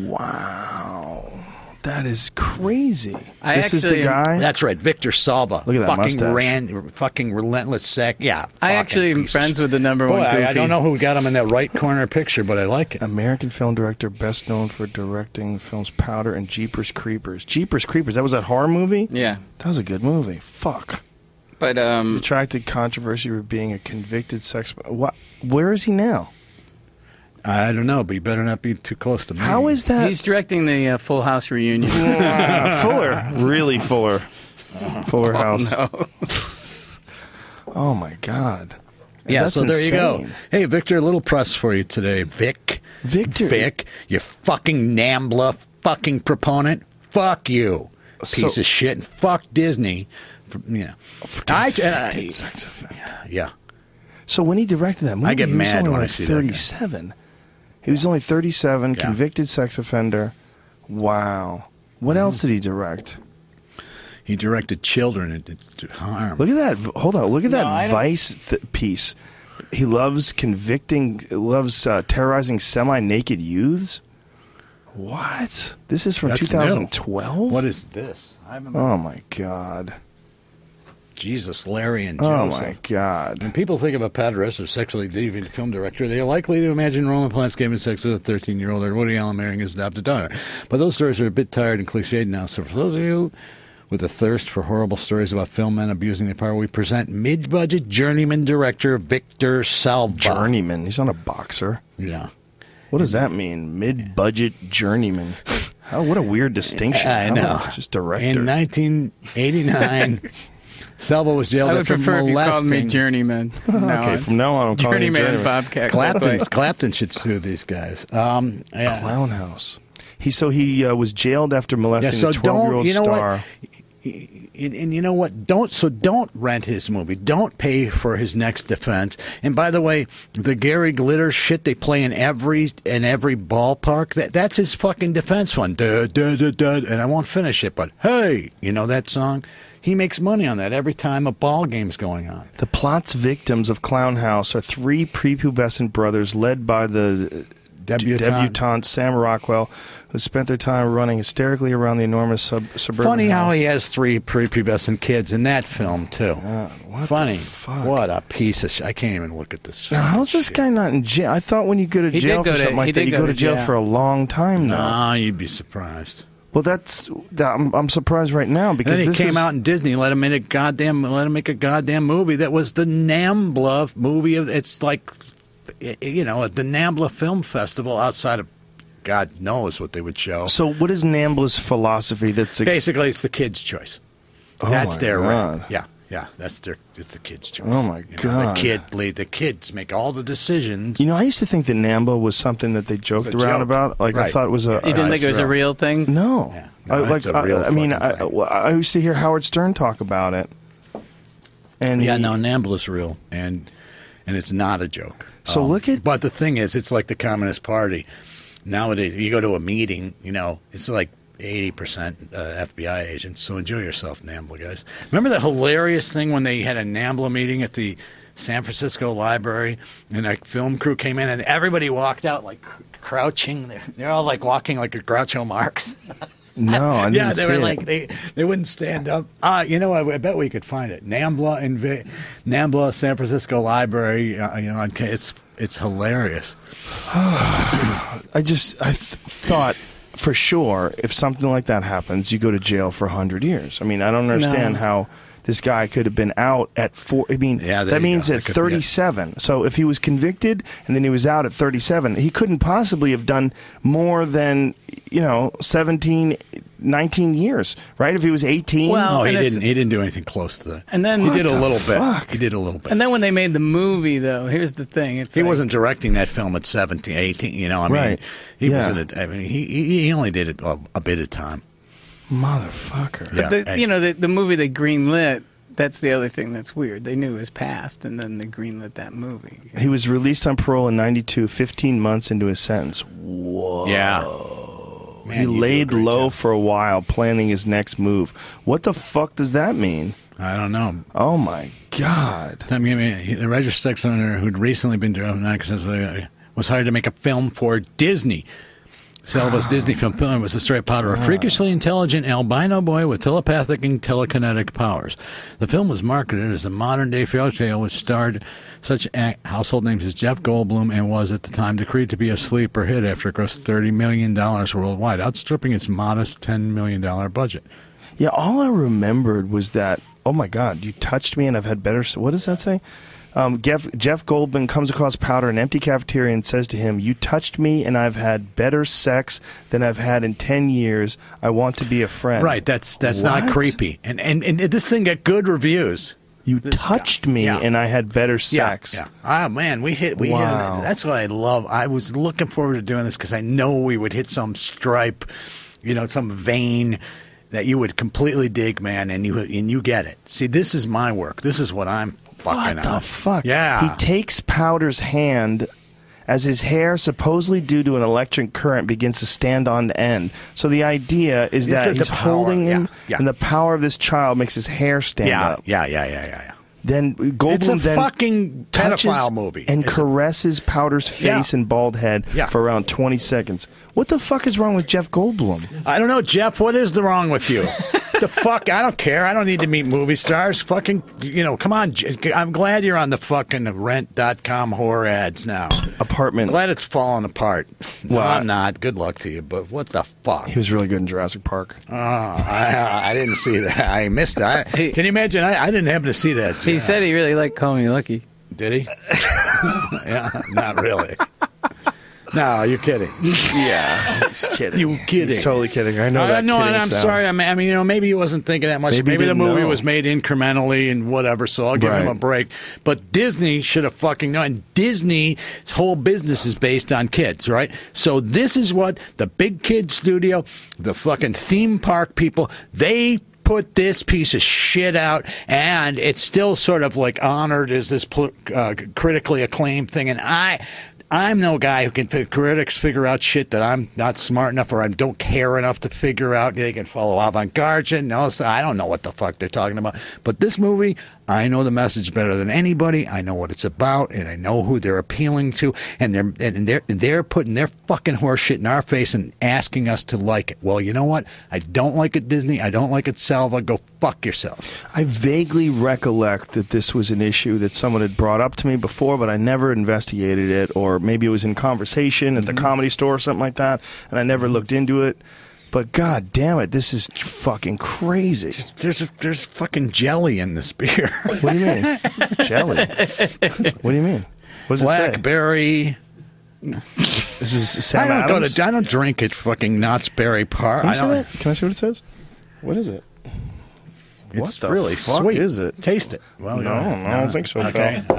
Wow. That is crazy. I This is the actually- guy? That's right, Victor Salva. Look at that fucking mustache. fucking relentless sack. Yeah, I actually am friends with the number one Boy, Goofy. I don't know who got him in that right corner picture, but I like it. American film director, best known for directing the films Powder and Jeepers Creepers. Jeepers Creepers, that was that horror movie? Yeah. That was a good movie. Fuck. But, Attracted controversy for being a convicted sex... What? Where is he now? I don't know, but you better not be too close to me. How is that? he's directing the Full House reunion. Fuller. Really Fuller. Fuller House. No. Oh, my God. Yeah, That's so there you go. insane. Hey, Victor, a little press for you today. Vic, you fucking NAMBLA fucking proponent. Fuck you, piece So- of shit. And fuck Disney. Convicted sex offender. Yeah. So when he directed that movie, I get he was mad only when I like see that guy. 37. He was only 37, Yeah. convicted sex offender. Wow. What else did he direct? He directed children into harm. Look at that. Hold on. Look at No, I that don't- Vice piece. He loves terrorizing semi-naked youths. What? This is from That's 2012? What is this? I haven't. Oh, my God. Jesus, Larry and Joseph. Oh, my God. When people think of a pederast or sexually deviant film director, they are likely to imagine Roman Polanski having sex with a 13-year-old or Woody Allen marrying his adopted daughter. But those stories are a bit tired and cliched now. So for those of you with a thirst for horrible stories about film men abusing their power, we present mid-budget journeyman director Victor Salva. Journeyman. He's not a boxer. Yeah. What does that mean? Mid-budget journeyman. Oh, what a weird distinction. I How know. about just director. In 1989, Salva was jailed I would after prefer if you called me molesting. Journeyman. Okay, from now on, I'm calling you Journeyman Journeyman. Bobcat. Clapton should sue these guys. Yeah. Clown House. He was jailed after molesting Yeah, so a 12-year-old don't, you know star. what? And you know what? Don't rent his movie. Don't pay for his next defense. And by the way, the Gary Glitter shit they play in every ballpark, that's his fucking defense fund. Duh, duh, duh, duh. And I won't finish it, but hey, you know that song? He makes money on that every time a ball game's going on. The plot's victims of Clown House are three prepubescent brothers led by the debutante Sam Rockwell, who spent their time running hysterically around the enormous suburban Funny how house. he has three prepubescent kids in that film too. What Funny. the fuck? What a piece of shit. I can't even look at this. Now, how's this guy not in jail? I thought when you go to He jail did go for to- something he like that, did you go go to to jail jail. for a long time now. Ah, you'd be surprised. Well, I'm surprised right now because And then he this came is, out in Disney, let him make a goddamn movie that was the NAMBLA movie. It's like, you know, the NAMBLA Film Festival outside of God knows what they would show. So, what is NAMBLA's philosophy? That's Basically, it's the kid's choice. Oh That's my their God. right. Yeah. It's the kid's choice. Oh my You know, God. the kids make all the decisions. You know, I used to think that NAMBLA was something that they joked It's a around joke. about. Like I Right. thought it was a. You didn't think it was a real thing? No. Yeah. No, it's a real I mean, fucking thing. I used to hear Howard Stern talk about it. And Yeah, he- no, NAMBLA's real, and it's not a joke. So look at- But the thing is, it's like the Communist Party. Nowadays, you go to a meeting, you know, it's like 80% FBI agents. So enjoy yourself, NAMBLA guys. Remember the hilarious thing when they had a NAMBLA meeting at the San Francisco Library, and a film crew came in, and everybody walked out like crouching. They're all like walking like a Groucho Marx. No, I didn't they see were it. like they wouldn't stand up. I bet we could find it. NAMBLA San Francisco Library. It's hilarious. I thought for sure if something like that happens, you go to jail for 100 years. I mean, I don't understand how this guy could have been out at 4. I mean, that means at 37. So if he was convicted and then he was out at 37, he couldn't possibly have done more than 17, 19 years, right? If he was 18. Well, he didn't. He didn't do anything close to that. And then he did a little bit. He did a little bit. And then when they made the movie, though, here's the thing: he wasn't directing that film at 17, 18. He wasn't. He only did it a bit of time. Motherfucker. But the movie they greenlit, that's the other thing that's weird. They knew it was passed, and then they greenlit that movie. He was released on parole in 92, 15 months into his sentence. Whoa. Yeah. Man, he laid low for a while, planning his next move. What the fuck does that mean? I don't know. Oh, my God. I mean, the registered sex offender who'd recently been was hired to make a film for Disney. Selva's Disney film was the straight powder, a freakishly intelligent albino boy with telepathic and telekinetic powers. The film was marketed as a modern-day fairy tale which starred such household names as Jeff Goldblum and was at the time decreed to be a sleeper hit after it grossed $30 million worldwide, outstripping its modest $10 million budget. Yeah, all I remembered was that, oh my God, you touched me and I've had better... What does that say? Jeff Goldblum comes across Powder in an empty cafeteria and says to him, "You touched me and I've had better sex than I've had in 10 years. I want to be a friend." Right, that's not creepy. And this thing got good reviews. You touched me and I had better sex. Yeah. Ah, man, we hit. That's what I love. I was looking forward to doing this because I know we would hit some stripe, some vein that you would completely dig, man, and you get it. See, this is my work. This is what I'm fucking What the fuck? Yeah. He takes Powder's hand as his hair, supposedly due to an electric current, begins to stand on end. So the idea is that he's holding him, and the power of this child makes his hair stand up. Yeah. Then Goldblum it's a fucking pedophile movie. And caresses Powder's face and bald head for around 20 seconds. What the fuck is wrong with Jeff Goldblum? I don't know, Jeff. What is wrong with you? The fuck? I don't care. I don't need to meet movie stars. Fucking, come on. I'm glad you're on the fucking rent.com whore ads now. Apartment. Glad it's falling apart. Well, I'm not. Good luck to you, but what the fuck? He was really good in Jurassic Park. Oh, I didn't see that. I missed that. Can you imagine? I didn't happen to see that. He said he really liked Call Me Lucky. Did he? Yeah, not really. No, you're kidding. Yeah, he's kidding. You kidding? He's totally kidding. I know that. No, kidding and I'm sound. sorry. I mean, maybe he wasn't thinking that much. Maybe the movie was made incrementally and whatever. So I'll give him a break. But Disney should have fucking known. And Disney's whole business is based on kids, right? So this is what the big kid studio, the fucking theme park people, they put this piece of shit out, and it's still sort of like honored as this critically acclaimed thing. And I'm no guy who can critics figure out shit that I'm not smart enough or I don't care enough to figure out. They can follow avant-garde shit. No, I don't know what the fuck they're talking about. But this movie, I know the message better than anybody. I know what it's about, and I know who they're appealing to. And they're putting their fucking horse shit in our face and asking us to like it. Well, you know what? I don't like it, Disney. I don't like it, Salva. Go fuck yourself. I vaguely recollect that this was an issue that someone had brought up to me before, but I never investigated it, or maybe it was in conversation at the Comedy Store or something like that, and I never looked into it. But god damn it, this is fucking crazy. There's fucking jelly in this beer. What do you mean? Jelly? What do you mean? What does Blackberry. This is Sam Adams? I don't drink at fucking Knott's Berry Park. Can I see what it says? What is it? It's what the really fuck sweet. Is it? Taste it. Well, no, I don't think so. Okay. Pal.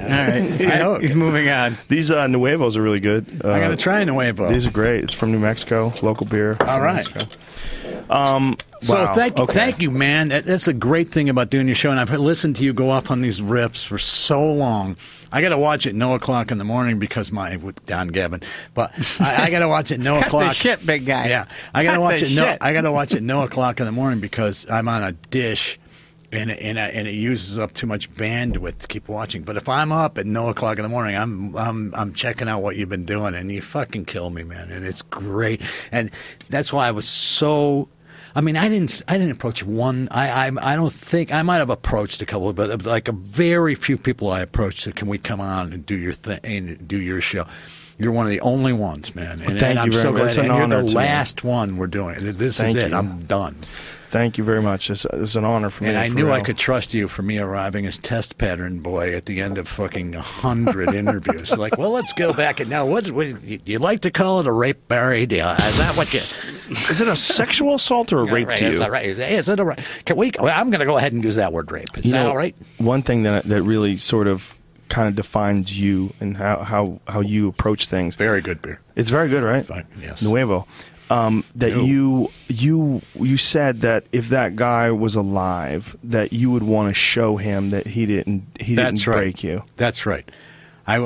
All right. He's moving on. These Nuevos are really good. I got to try Nuevo. These are great. It's from New Mexico, local beer. All right. So Wow. thank you, man. That's a great thing about doing your show, and I've listened to you go off on these riffs for so long. I got to watch at 0:00 in the morning because with Don Gavin, but I got to watch at 0:00. Cut the shit, big guy. Yeah, I got to watch the it. shit. I got to watch at 0:00 in the morning because I'm on a dish. And it uses up too much bandwidth to keep watching. But if I'm up at 0:00 in the morning, I'm checking out what you've been doing, and you fucking kill me, man. And it's great. And that's why I was so. I mean, I didn't approach one. I don't think I might have approached a couple, but like a very few people I approached said, "Can we come on and do your thing and do your show?" You're one of the only ones, man. And, Thank I'm you so very much. glad. It's an And you're honor the to me. last one we're doing. This is Thank it. you. I'm done. Thank you very much. It's an honor for me. And I for knew I real. could trust you for me arriving as test pattern boy at the end of fucking 100 interviews. Like, well, let's go back and now. What you like to call it a rape, Barry? Is that what you? Is it a sexual assault or a rape to Is you? that right? Is it a rape? Can we? Well, I'm going to go ahead and use that word, rape. Is that all right? One thing that really sort of kind of defines you and how you approach things. Very good beer. It's very good, right? Fine, yes. Nuevo. That you said that if that guy was alive, that you would want to show him that he didn't That's right. break you. That's right. I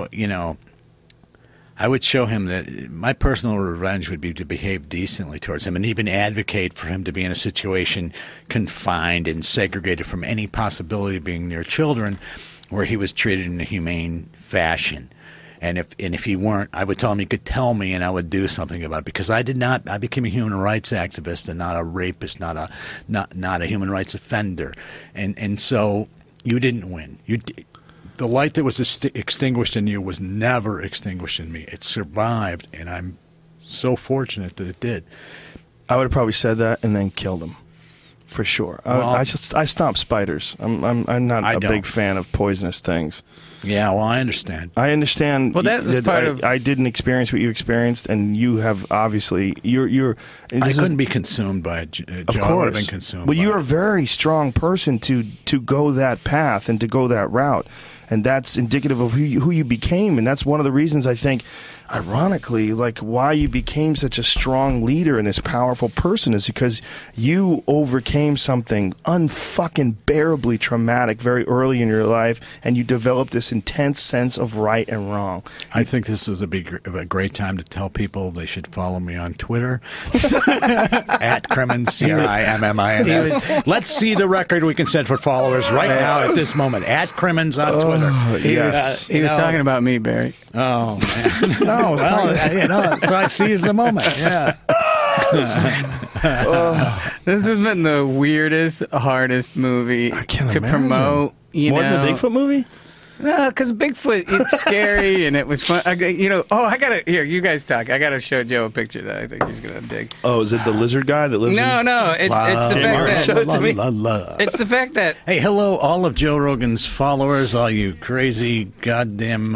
would show him that my personal revenge would be to behave decently towards him and even advocate for him to be in a situation confined and segregated from any possibility of being near children where he was treated in a humane fashion. And if he weren't, I would tell him he could tell me, and I would do something about it. Because I became a human rights activist and not a rapist, not a human rights offender. And so you didn't win. The light that was extinguished in you was never extinguished in me. It survived, and I'm so fortunate that it did. I would have probably said that and then killed him, for sure. Well, I stop spiders. I'm not I a don't. big fan of poisonous things. Yeah, well, I understand. I understand. Well, that was part of. I didn't experience what you experienced, and you have obviously. You're. And I this couldn't is, be consumed by it. Of Joe. I would course. have been consumed. Well, by you're it. a very strong person to go that path and to go that route, and that's indicative of who you became, and that's one of the reasons I think, ironically, like why you became such a strong leader and this powerful person is because you overcame something unfucking bearably traumatic very early in your life, and you developed this intense sense of right and wrong. I think this is a great time to tell people they should follow me on Twitter at Crimmins, CRIMMINS. Let's see the record we can set for followers right now at this moment. At Crimmins on Twitter. He was talking about me, Barry. Oh, man. No, it's not- So I seized the moment. Yeah. This has been the weirdest, hardest movie I can't to imagine. promote. More than the Bigfoot movie? No, because Bigfoot, it's scary and it was fun. Here, you guys talk. I got to show Joe a picture that I think he's going to dig. Oh, is it the lizard guy that lives No, it's the fact Show that. it to me. It's the fact that. Hey, hello, all of Joe Rogan's followers, all you crazy goddamn.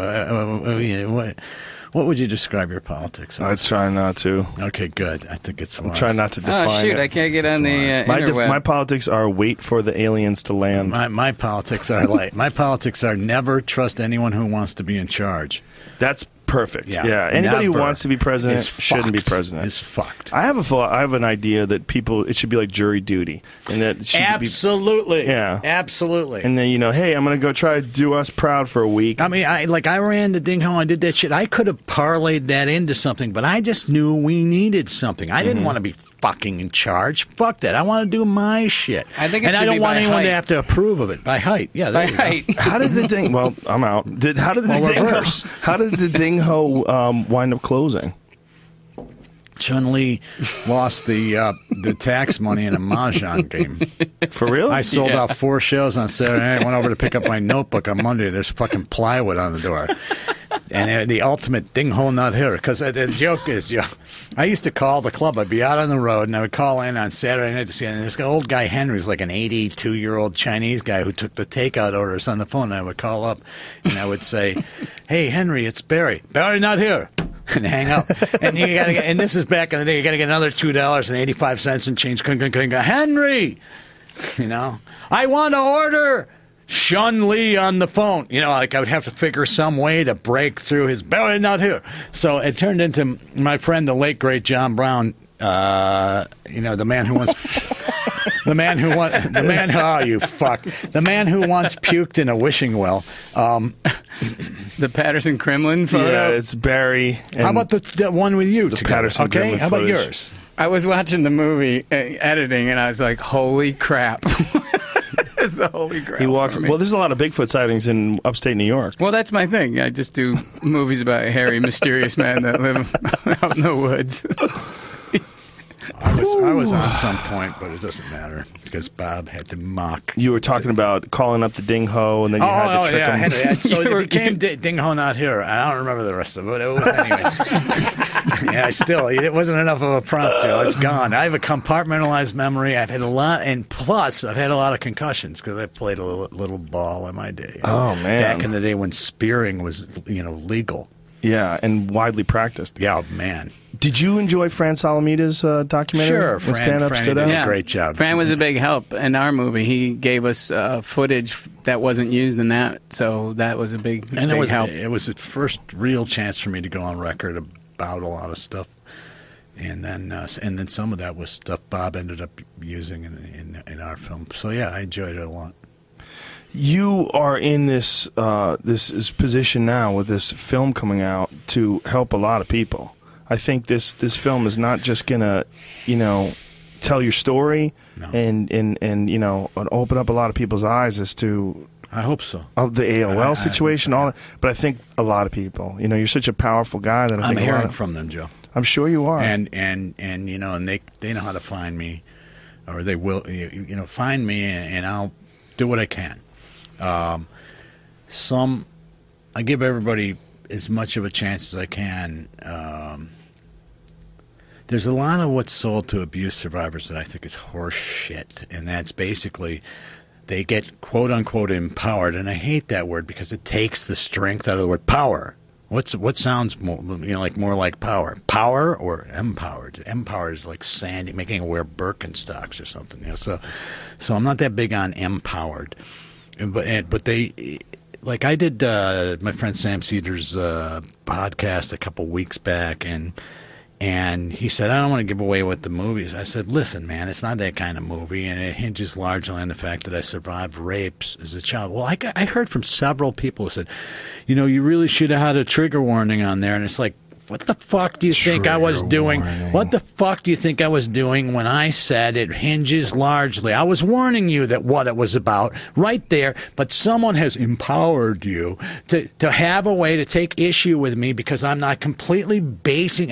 What would you describe your politics I as? try not to. Okay, good. I think it's wise. Try not to define Oh, shoot, it. I can't get on the My interweb. politics are wait for the aliens to land. My politics are my politics are never trust anyone who wants to be in charge. That's perfect. Yeah. Anybody who never. wants to be president Is shouldn't be fucked. president. Is fucked. I have an idea that it should be like jury duty, and that it should Absolutely. Yeah. Absolutely. be, and then hey, I'm going to go try to do us proud for a week. I mean, I ran the ding home. I did that shit. I could have parlayed that into something, but I just knew we needed something. I didn't want to be fucking in charge. Fuck that. I want to do my shit. I think it and I should don't be want by anyone to height. have to approve of it by height. Yeah, there By you go. height. How did the ding? Well, I'm out. How did the dingo wind up closing? Chun-Li lost the tax money in a mahjong game. For real? I sold out 4 shows on Saturday night. I went over to pick up my notebook on Monday. There's fucking plywood on the door. And the ultimate ding hole not here. Because the joke is, I used to call the club. I'd be out on the road, and I would call in on Saturday night to see. And this old guy, Henry's like an 82-year-old Chinese guy who took the takeout orders on the phone. And I would call up, and I would say, "Hey, Henry, it's Barry. Barry not here." And hang up. And you gotta get, and this is back in the day. You got to get another $2.85 and change. Henry, I want to order Chun-Li on the phone. Like I would have to figure some way to break through his belly, not here. So it turned into my friend, the late great John Brown. The man who once The man who once puked in a wishing well. The Patterson Kremlin photo. Yeah, it's Barry. How about the one with you? The together? Patterson Okay, Kremlin how about footage. yours? I was watching the movie editing, and I was like, "Holy crap!" It's the holy grail. He walks. for me. Well, there's a lot of Bigfoot sightings in upstate New York. Well, that's my thing. I just do movies about hairy, mysterious men that live out in the woods. I was on some point, but it doesn't matter because Bob had to mock. You were talking about calling up the ding ho, and then you had to trick him. So it became Ding Ho Not Here. I don't remember the rest of it. It was anyway. It wasn't enough of a prompt, Joe. It's gone. I have a compartmentalized memory. I've had a lot, and plus I've had a lot of concussions because I played a little ball in my day. Oh, man. Back in the day when spearing was legal. Yeah, and widely practiced. Yeah, man. Did you enjoy Fran Solomita's documentary? Sure, When Stand Up Fran Stood did Up? a great job. Fran was a big help in our movie. He gave us footage that wasn't used in that, so that was a big help. It was the first real chance for me to go on record about a lot of stuff, and then some of that was stuff Bob ended up using in our film. So yeah, I enjoyed it a lot. You are in this position now with this film coming out to help a lot of people. I think this film is not just gonna, tell your story and open up a lot of people's eyes as to. I hope so. The AOL situation, all that, but I think a lot of people. You're such a powerful guy that I think I'm hearing from them, Joe. I'm sure you are, and they know how to find me, or they will. Find me, and I'll do what I can. I give everybody as much of a chance as I can. There's a lot of what's sold to abuse survivors that I think is horse shit, and that's basically they get quote unquote empowered, and I hate that word because it takes the strength out of the word power. What sounds more like power? Power or empowered? Empowered is like Sandy making her wear Birkenstocks or something. So I'm not that big on empowered. But they, like I did my friend Sam Cedars' podcast a couple weeks back, and he said, I don't want to give away what the movie is. I said, listen, man, it's not that kind of movie, and it hinges largely on the fact that I survived rapes as a child. Well, I heard from several people who said, you really should have had a trigger warning on there, and it's like, what the fuck do you think I was doing? What the fuck do you think I was doing when I said it hinges largely? I was warning you that what it was about right there, but someone has empowered you to have a way to take issue with me because I'm not completely basing.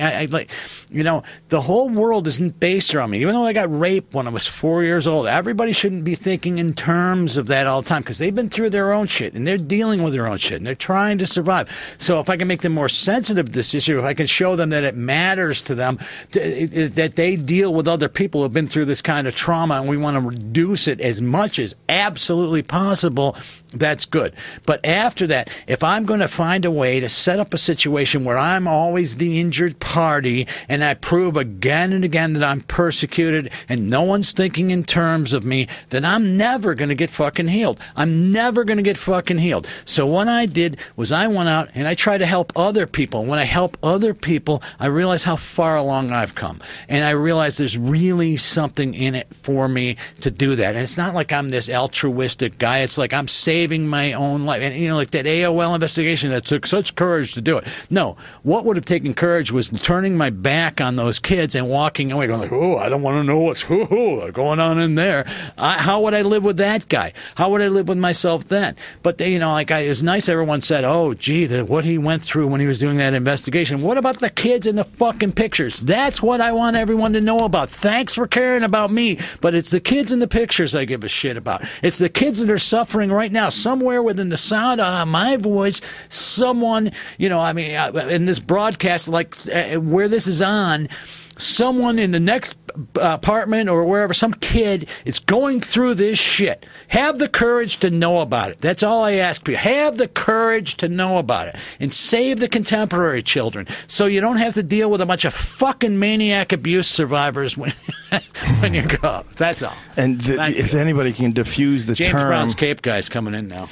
The whole world isn't based around me. Even though I got raped when I was 4 years old, everybody shouldn't be thinking in terms of that all the time because they've been through their own shit and they're dealing with their own shit and they're trying to survive. So if I can make them more sensitive to this issue, if I can show them that it matters to them, that they deal with other people who have been through this kind of trauma, and we want to reduce it as much as absolutely possible, that's good. But after that, if I'm going to find a way to set up a situation where I'm always the injured party and I prove again and again that I'm persecuted and no one's thinking in terms of me, then I'm never going to get fucking healed. I'm never going to get fucking healed. So what I did was I went out and I tried to help other people. When I help other people, I realize how far along I've come. And I realize there's really something in it for me to do that. And it's not like I'm this altruistic guy. It's like I'm saving my own life. And, like that AOL investigation that took such courage to do it. No, what would have taken courage was turning my back on those kids and walking away going like, oh, I don't want to know what's going on in there. How would I live with that guy? How would I live with myself then? But, it's nice everyone said, oh, gee, what he went through when he was doing that investigation. What about the kids in the fucking pictures? That's what I want everyone to know about. Thanks for caring about me, but it's the kids in the pictures I give a shit about. It's the kids that are suffering right now. Somewhere within the sound of my voice, someone, in this broadcast, where this is on, someone in the next apartment or wherever, some kid is going through this shit. Have the courage to know about it. That's all I ask people. Have the courage to know about it and save the contemporary children so you don't have to deal with a bunch of fucking maniac abuse survivors when you grow up. That's all. And if anybody can diffuse the James term... Brown's Cape guy's coming in now.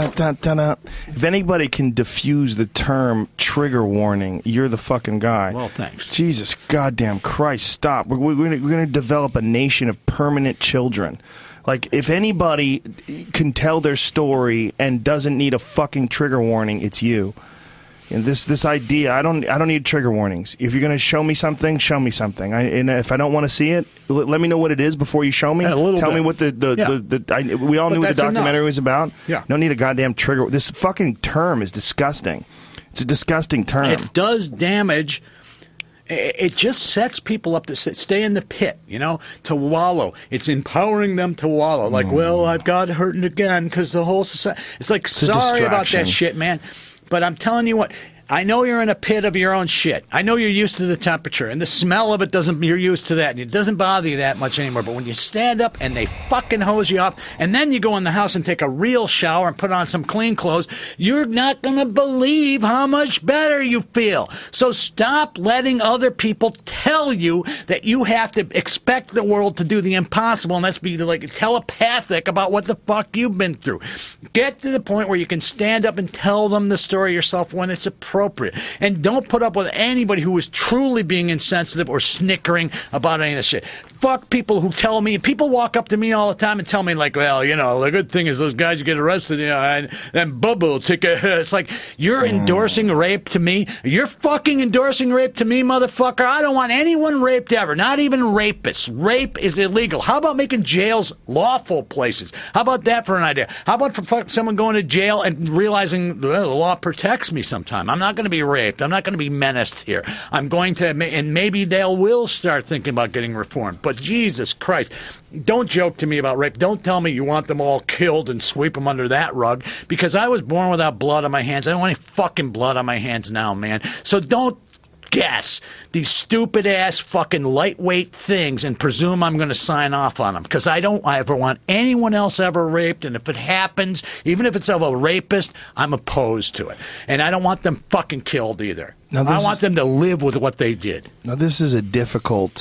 If anybody can diffuse the term trigger warning, you're the fucking guy. Well, thanks. Jesus goddamn Christ, stop. We're we're gonna develop a nation of permanent children. Like, if anybody can tell their story and doesn't need a fucking trigger warning, it's you. And this idea, I don't need trigger warnings. If you're going to show me something, show me something. And if I don't want to see it, let me know what it is before you show me. Tell me what we all knew what the documentary was about. Yeah. Don't need a goddamn trigger. This fucking term is disgusting. It's a disgusting term. It does damage. It just sets people up to stay in the pit, to wallow. It's empowering them to wallow. Like, well, I've got hurting again because the whole society. It's like, sorry about that shit, man. But I'm telling you what, I know you're in a pit of your own shit. I know you're used to the temperature, and the smell of it you're used to that, and it doesn't bother you that much anymore. But when you stand up and they fucking hose you off, and then you go in the house and take a real shower and put on some clean clothes, you're not going to believe how much better you feel. So stop letting other people tell you that you have to expect the world to do the impossible, and let's be like telepathic about what the fuck you've been through. Get to the point where you can stand up and tell them the story yourself when it's appropriate. And don't put up with anybody who is truly being insensitive or snickering about any of this shit. Fuck people who tell me. People walk up to me all the time and tell me, like, well, the good thing is those guys get arrested, and Bubba will take a... It's like, you're endorsing rape to me? You're fucking endorsing rape to me, motherfucker? I don't want anyone raped ever, not even rapists. Rape is illegal. How about making jails lawful places? How about that for an idea? How about for someone going to jail and realizing, well, the law protects me sometime? I'm not going to be raped. I'm not going to be menaced here. I'm going to, and maybe they will start thinking about getting reformed. But Jesus Christ, don't joke to me about rape. Don't tell me you want them all killed and sweep them under that rug, because I was born without blood on my hands. I don't want any fucking blood on my hands now, man. So don't guess these stupid-ass fucking lightweight things and presume I'm going to sign off on them, because I don't ever want anyone else ever raped, and if it happens, even if it's of a rapist, I'm opposed to it. And I don't want them fucking killed either. I want them to live with what they did. Now, this is a difficult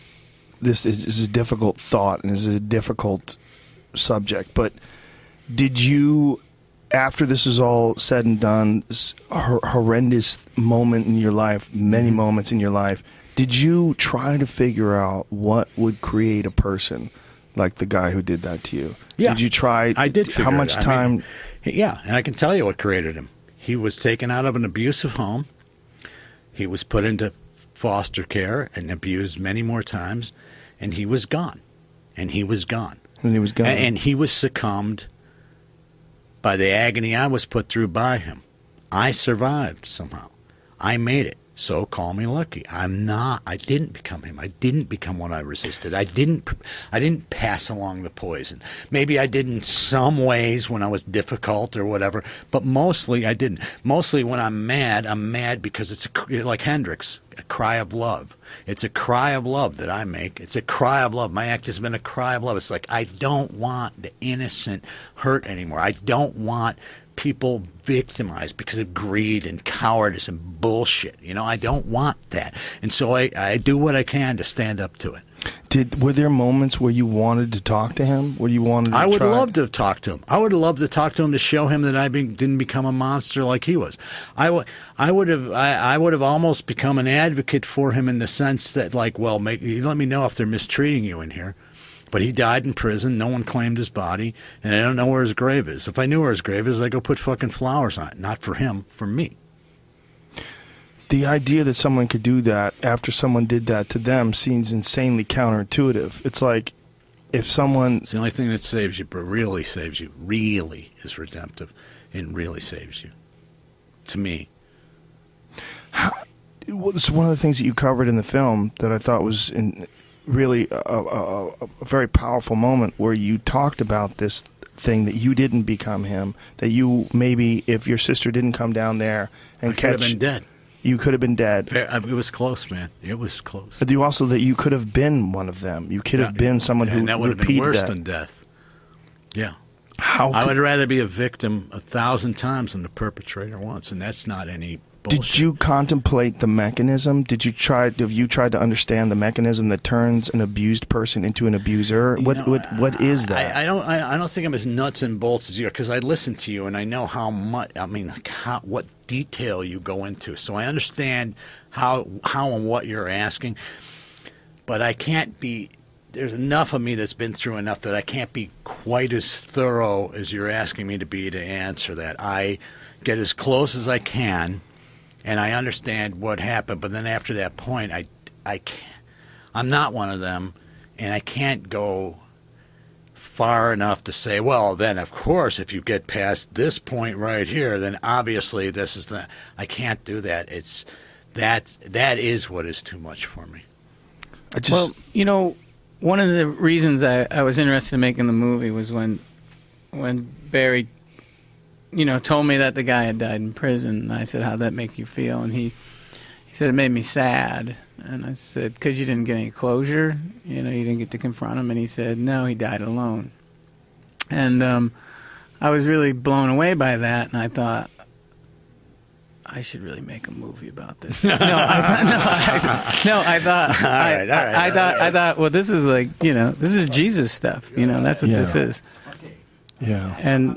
thought, and this is a difficult subject, but did you, after this was all said and done, this horrendous moment in your life, many moments in your life, did you try to figure out what would create a person like the guy who did that to you? Yeah. Did you try? I did. How much time? And I can tell you what created him. He was taken out of an abusive home. He was put into foster care and abused many more times, and he was gone. And he was gone. And he was succumbed by the agony I was put through by him. I survived somehow. I made it. So call me lucky. I didn't become him. I didn't become what I resisted. I didn't pass along the poison. Maybe I did in some ways when I was difficult or whatever, but mostly I didn't. Mostly when I'm mad because it's like Hendrix, a cry of love. It's a cry of love that I make. It's a cry of love. My act has been a cry of love. It's like, I don't want the innocent hurt anymore. I don't want people victimized because of greed and cowardice and bullshit. I don't want that. And so I do what I can to stand up to it. Were there moments where you wanted to talk to him? Where you wanted to I would love to talk to him. I would love to talk to him to show him that I didn't become a monster like he was. I would have almost become an advocate for him in the sense that, like, well, let me know if they're mistreating you in here. But he died in prison. No one claimed his body, and I don't know where his grave is. If I knew where his grave is, I'd go put fucking flowers on it. Not for him, for me. The idea that someone could do that after someone did that to them seems insanely counterintuitive. It's like if someone... It's the only thing that saves you, but really saves you, really is redemptive, and really saves you. To me. It's one of the things that you covered in the film that I thought was... really a very powerful moment where you talked about this thing that you didn't become him, that you maybe, if your sister didn't come down there and could have been dead. You could have been dead. It was close, man. It was close. But you also, that you could have been one of them. You could have been someone who repeated that. And that would have been worse than death. Yeah. I would rather be a victim 1,000 times than the perpetrator once, and that's not any bullshit. Did you contemplate the mechanism? Have you tried to understand the mechanism that turns an abused person into an abuser? What is that? I don't think I'm as nuts and bolts as you are, because I listen to you and I know how much. I mean, what detail you go into, so I understand how and what you're asking. but I can't be. There's enough of me that's been through enough that I can't be quite as thorough as you're asking me to be to answer that. I get as close as I can, and I understand what happened. But then after that point, I can't, I'm not one of them, and I can't go far enough to say, well, then of course, if you get past this point right here, then obviously this is the. I can't do that. It's that is what is too much for me. Well, you know, one of the reasons I was interested in making the movie was when Barry, you know, told me that the guy had died in prison. And I said, how'd that make you feel? And he said, it made me sad. And I said, because you didn't get any closure? You know, you didn't get to confront him? And he said, no, he died alone. And I was really blown away by that, and I thought, I should really make a movie about this. I thought, well, this is like, you know, this is Jesus stuff. You know, that's what this is. Yeah. And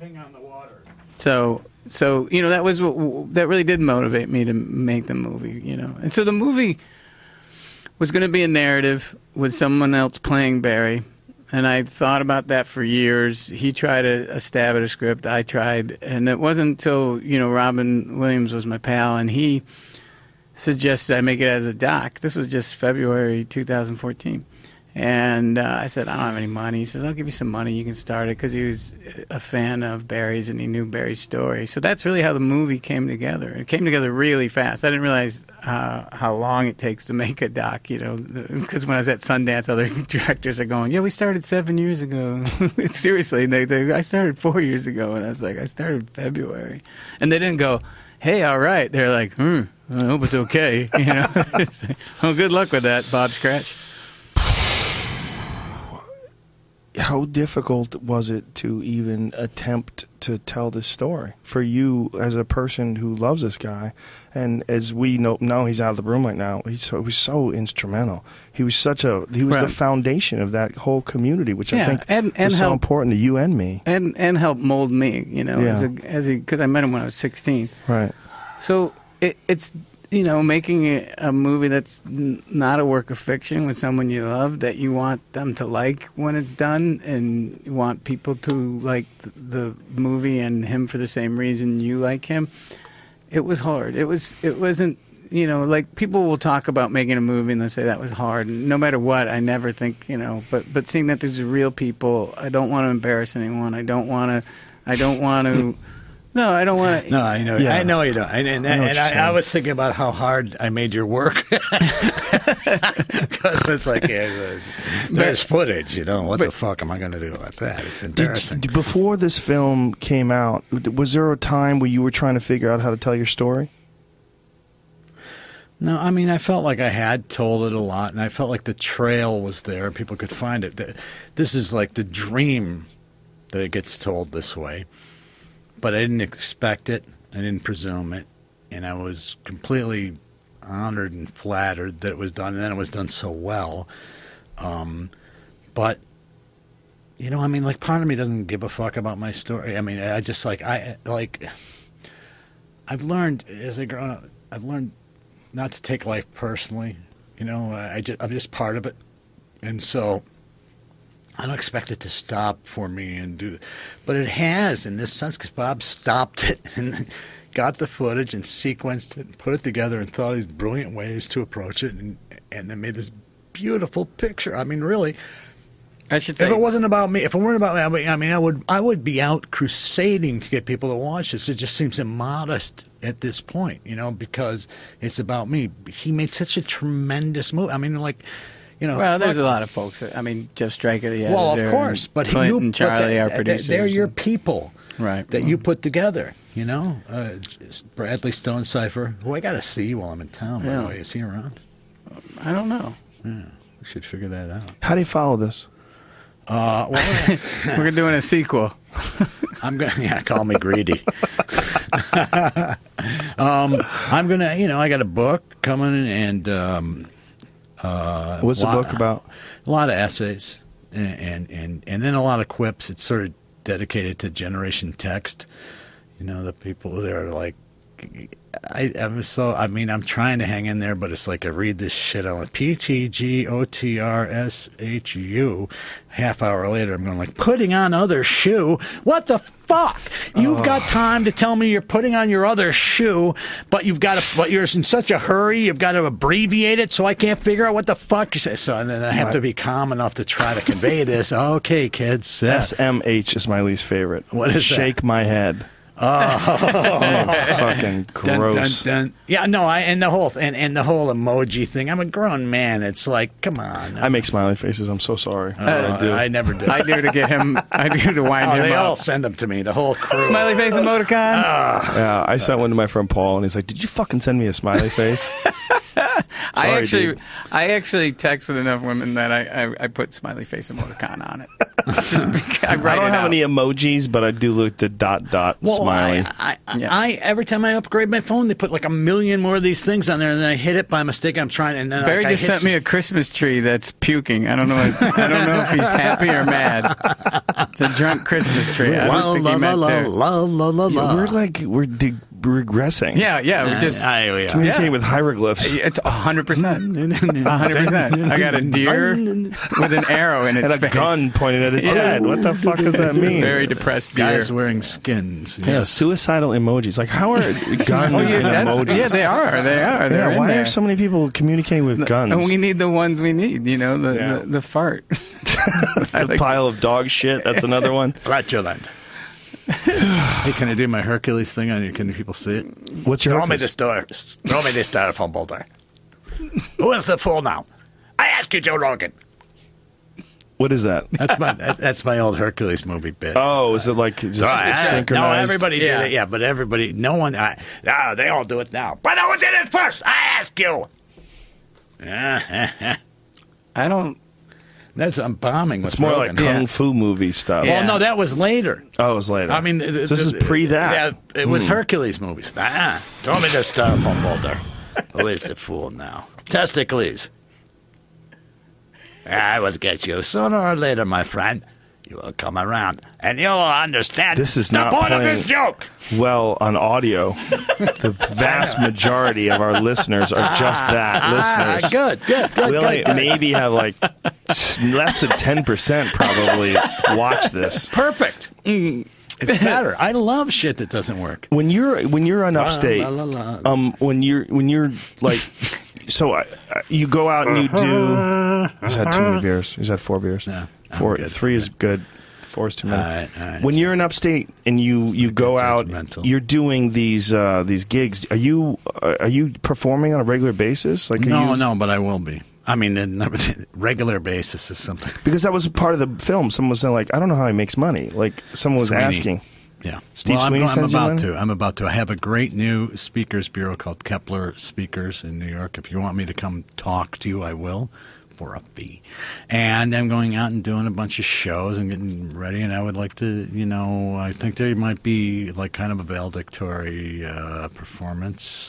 so you know, that was that really did motivate me to make the movie. You know, and so the movie was going to be a narrative with someone else playing Barry. And I thought about that for years. He tried a stab at a script. I tried. And it wasn't until, you know, Robin Williams was my pal, and he suggested I make it as a doc. This was just February 2014. And I said, I don't have any money. He says, I'll give you some money. You can start it, because he was a fan of Barry's and he knew Barry's story. So that's really how the movie came together. It came together really fast. I didn't realize how long it takes to make a doc, you know, because when I was at Sundance, other directors are going, yeah, we started 7 years ago. Seriously, I started 4 years ago. And I was like, I started in February. And they didn't go, hey, all right. They're like, I hope it's okay. You know, well, good luck with that, Bob Scratch. How difficult was it to even attempt to tell this story for you as a person who loves this guy? And as we know, he's out of the room right now. He was so instrumental. He was the foundation of that whole community, which I think was so important to you and me, and helped mold me. You know, because I met him when I was 16. Right. So it's. You know, making a movie that's not a work of fiction with someone you love, that you want them to like when it's done, and you want people to like the movie and him for the same reason you like him. It was hard. It wasn't, you know, like people will talk about making a movie and they'll say that was hard. And no matter what, I never think, you know, but seeing that these are real people, I don't want to embarrass anyone. I don't want to. No, I don't want to. No, I know. Yeah. I know you don't. And I was thinking about how hard I made your work. Because it's like, there's footage, you know. What the fuck am I going to do about that? It's embarrassing. Before this film came out, was there a time where you were trying to figure out how to tell your story? No, I mean, I felt like I had told it a lot, and I felt like the trail was there and people could find it. This is like the dream that it gets told this way. But I didn't expect it. I didn't presume it. And I was completely honored and flattered that it was done. And then it was done so well. But, you know, I mean, like, part of me doesn't give a fuck about my story. I mean, I just, I've learned, as I grown up, I've learned not to take life personally. You know, I'm just part of it. And so I don't expect it to stop for me and do, but it has in this sense, because Bob stopped it and got the footage and sequenced it and put it together and thought of these brilliant ways to approach it, and then made this beautiful picture. I mean, really, I should say, if it wasn't about me, if it weren't about me, I mean, I would be out crusading to get people to watch this. It just seems immodest at this point, you know, because it's about me. He made such a tremendous movie. I mean, like. You know, well, there's a lot of folks. I mean, Jeff Stryker, the editor. Well, of course, but Clinton, Charlie, our producers. They're your people, right? That you put together. You know, Bradley Stonecipher, who I got to see while I'm in town. By the way, is he around? I don't know. Yeah, we should figure that out. How do you follow this? We're doing a sequel. I'm gonna call me greedy. I'm gonna, you know, I got a book coming and. What's the book about? A lot of essays and then a lot of quips. It's sort of dedicated to Generation Text. You know, the people that are like, I'm trying to hang in there, but it's like I read this shit on PTGOTRSHU. Half hour later, I'm going like, putting on other shoe? What the fuck? You've got time to tell me you're putting on your other shoe, but you're in such a hurry, you've got to abbreviate it, so I can't figure out what the fuck you say. So and then I have to be calm enough to try to convey this. Okay, kids. SMH is my least favorite. What is Shake that? my head. Fucking gross. Dun, dun. Yeah, no, and the whole emoji thing. I'm a grown man. It's like, come on. I make smiley faces. I'm so sorry. I do. I never do. I do to get him. I do to wind him They up. all send them to me. The whole crew. Smiley face emoticon. Yeah, I sent one to my friend Paul, and he's like, "Did you fucking send me a smiley face?" I dude. actually text with enough women that I put smiley face emoticon on it. Just because I write I don't it have out. any emojis, but I do look the dot smiley. I every time I upgrade my phone, they put like a million more of these things on there, and then I hit it by mistake. I'm trying, and then Barry just sent me a Christmas tree that's puking. I don't know. I don't know if he's happy or mad. It's a drunk Christmas tree. I don't think he meant to. We're regressing. Yeah, we're just Communicating with hieroglyphs. It's 100%. 100%. I got a deer with an arrow in its And a face. gun pointed at its head. What the fuck does that mean? Very depressed deer. guys wearing skins. Yeah, suicidal emojis. Like, how are guns and emojis? Yeah, they are. They're Yeah, why in there. are so many people communicating with guns? And we need the ones we need. You know, the fart. The pile of dog shit. That's another one. Flatulent. Hey, can I do my Hercules thing on you? Can people see it? What's your Throw me Hercules? this door. Throw me this styrofoam boulder. Who is the fool now? I ask you, Joe Rogan. What is that? That's my old Hercules movie bit. Oh, is it like just synchronized? No, everybody did it. Yeah, but everybody, no one. They all do it now. But no one did it first. I ask you. I don't. I'm bombing. It's more like kung fu movie stuff. Well, no, that was later. Oh, it was later. I mean, so this is pre that. Yeah, it was Hercules movies. Throw me the styrofoam boulder. Who is the fool now? Testicles. I will get you sooner or later, my friend. You will come around, and you'll understand This is the not point of playing this joke. well on audio. The vast majority of our listeners are just that, listeners. Good. We only maybe have like less than 10% probably watch this. Perfect. It's better. I love shit that doesn't work. When you're on upstate, when you're like, so you go out and you do. He's had too many beers. He's had 4 beers. Yeah, four. good. 3 is good. 4 is too many. All right. When you're in upstate and you go out, you're doing these gigs. Are you performing on a regular basis? Like No, but I will be. I mean, the regular basis is something. Because that was part of the film. Someone was saying, like, I don't know how he makes money. Like, someone was Sweeney. asking. Yeah. Steve Sweeney I'm sends you about money? to. I'm about to. I have a great new speakers bureau called Kepler Speakers in New York. If you want me to come talk to you, I will for a fee. And I'm going out and doing a bunch of shows and getting ready. And I would like to, I think there might be like kind of a valedictory performance.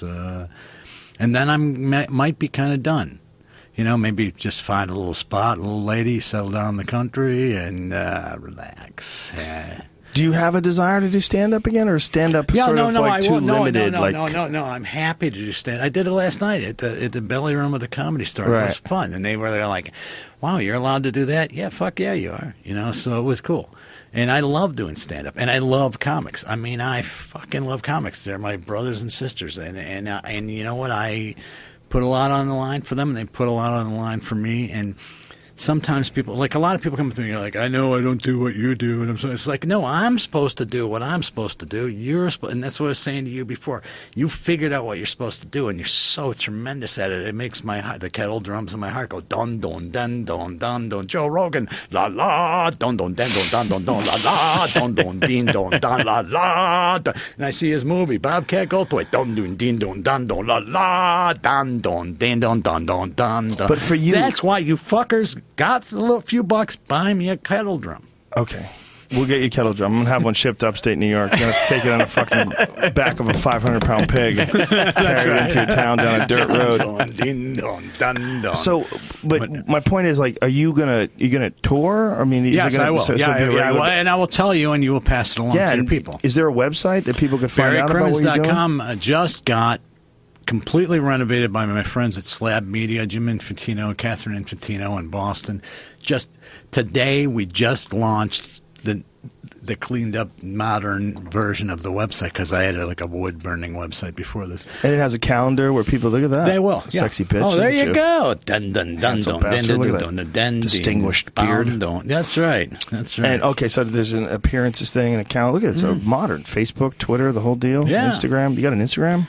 And then might be kind of done. Maybe just find a little spot, a little lady, settle down in the country, and relax. Do you have a desire to do stand-up again, or stand-up too limited? No. I'm happy to do stand. I did it last night at the Belly Room of the Comedy Store. Right. It was fun, and they're like, "Wow, you're allowed to do that?" Yeah, fuck yeah, you are. So it was cool. And I love doing stand-up, and I love comics. I mean, I fucking love comics. They're my brothers and sisters, and you know what? I put a lot on the line for them, and they put a lot on the line for me. And sometimes a lot of people come to me, like, I know I don't do what you do, and it's like, no, I'm supposed to do what I'm supposed to do. And that's what I was saying to you before. You figured out what you're supposed to do, and you're so tremendous at it. It makes the kettle drums in my heart go dun dun dun dun dun dun. Joe Rogan, la la, dun dun dun dun dun dun la la, dun dun din dun dun la la. And I see his movie, Bobcat Goldthwait, dun dun din dun dun dun la la, dun dun din dun dun dun dun. But for you, that's why you fuckers got a few bucks. Buy me a kettle drum. Okay. We'll get you a kettle drum. I'm going to have one shipped upstate New York. You're going to have to take it on the fucking back of a 500-pound pig. Carry it into your town down a dirt road. So, but my point is, like, are you going to tour? I mean, yes, I will. And I will tell you, and you will pass it along to your people. Is there a website that people could find out about what you're doing? BarryCrimmins.com just got completely renovated by my friends at Slab Media, Jim Infantino, Catherine Infantino in Boston. Just today, we just launched the cleaned up modern version of the website because I had like a wood burning website before this. And it has a calendar where people look at that. They will. Sexy pitch. Oh, there you go. Dun dun dun dun. Distinguished beard. That's right. That's right. And okay, so there's an appearances thing, an account. Look at it. It's so modern. Facebook, Twitter, the whole deal. Yeah. Instagram. You got an Instagram?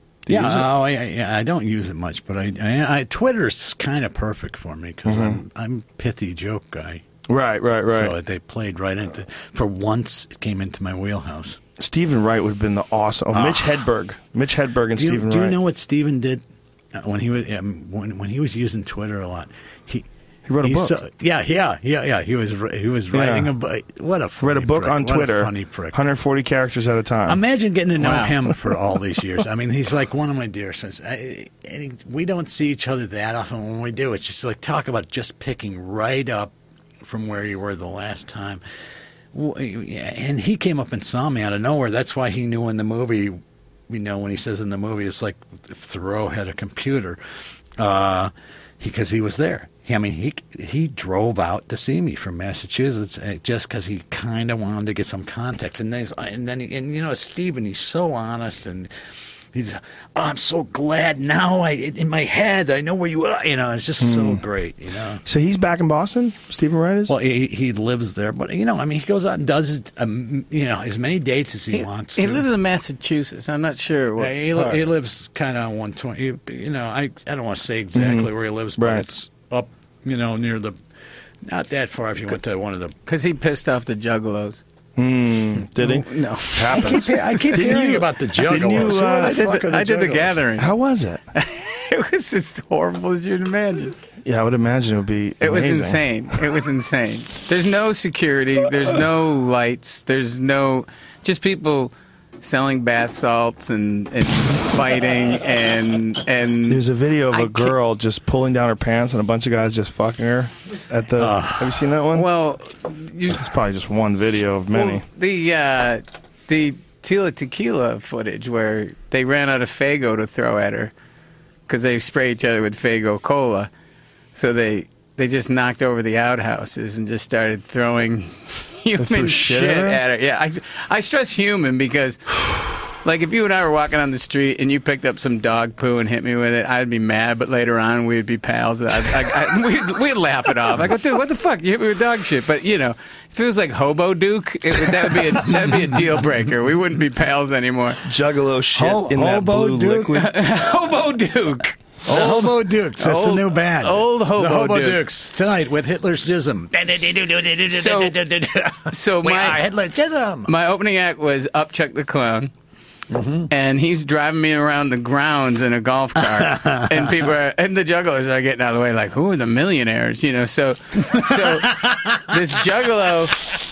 I don't use it much, but I Twitter's kind of perfect for me because I'm pithy joke guy. Right. So they played right into. For once, it came into my wheelhouse. Stephen Wright would have been the awesome. Oh, Mitch Hedberg and Stephen Wright. Do you know what Stephen did when he was when he was using Twitter a lot? He wrote a book. Yeah. He was writing a book. What a funny read a book prick. on Twitter. What a funny prick. 140 characters at a time. Imagine getting to know him for all these years. I mean, he's like one of my dear sons. We don't see each other that often. When we do, it's just like talk about just picking right up from where you were the last time. And he came up and saw me out of nowhere. That's why he knew in the movie, when he says in the movie, it's like if Thoreau had a computer, because he was there. He drove out to see me from Massachusetts just because he kind of wanted to get some context. And Stephen, he's so honest and he's, I'm so glad now. In my head, I know where you are. It's just so great. So he's back in Boston. Stephen Wright is. Well, he lives there, but he goes out and does as many dates as he wants. He lives in Massachusetts. I'm not sure. What he lives kind of on 120. I don't want to say exactly where he lives, but it's up, near the, not that far if you went to one of the. Because he pissed off the Juggalos. Did he? No. Happens. I keep hearing about the Juggalos. I did the Gathering. How was it? It was as horrible as you'd imagine. Yeah, I would imagine it would be amazing. It was insane. It was insane. There's no security. There's no lights. There's no... Just people selling bath salts and fighting and... There's a video of a girl just pulling down her pants and a bunch of guys just fucking her at the... have you seen that one? Well... It's probably just one video of many. Well, the Tila Tequila footage where they ran out of Faygo to throw at her because they spray each other with Faygo Cola. So they just knocked over the outhouses and just started throwing human shit at her. Yeah, I stress human because, like, if you and I were walking on the street and you picked up some dog poo and hit me with it, I'd be mad, but later on we'd be pals. We'd laugh it off. I go, dude, what the fuck? You hit me with dog shit. But, if it was like Hobo Duke, that'd be a deal breaker. We wouldn't be pals anymore. Juggalo shit in that blue liquid. Hobo Duke. The Hobo Dukes. That's the new band. Old Hobo, the Hobo Dukes. Tonight with Hitler's Jism. So my Hitler's Jism. My opening act was Upchuck the Clown. And he's driving me around the grounds in a golf cart, and and the juggalos are getting out of the way, like, who are the millionaires? So this juggalo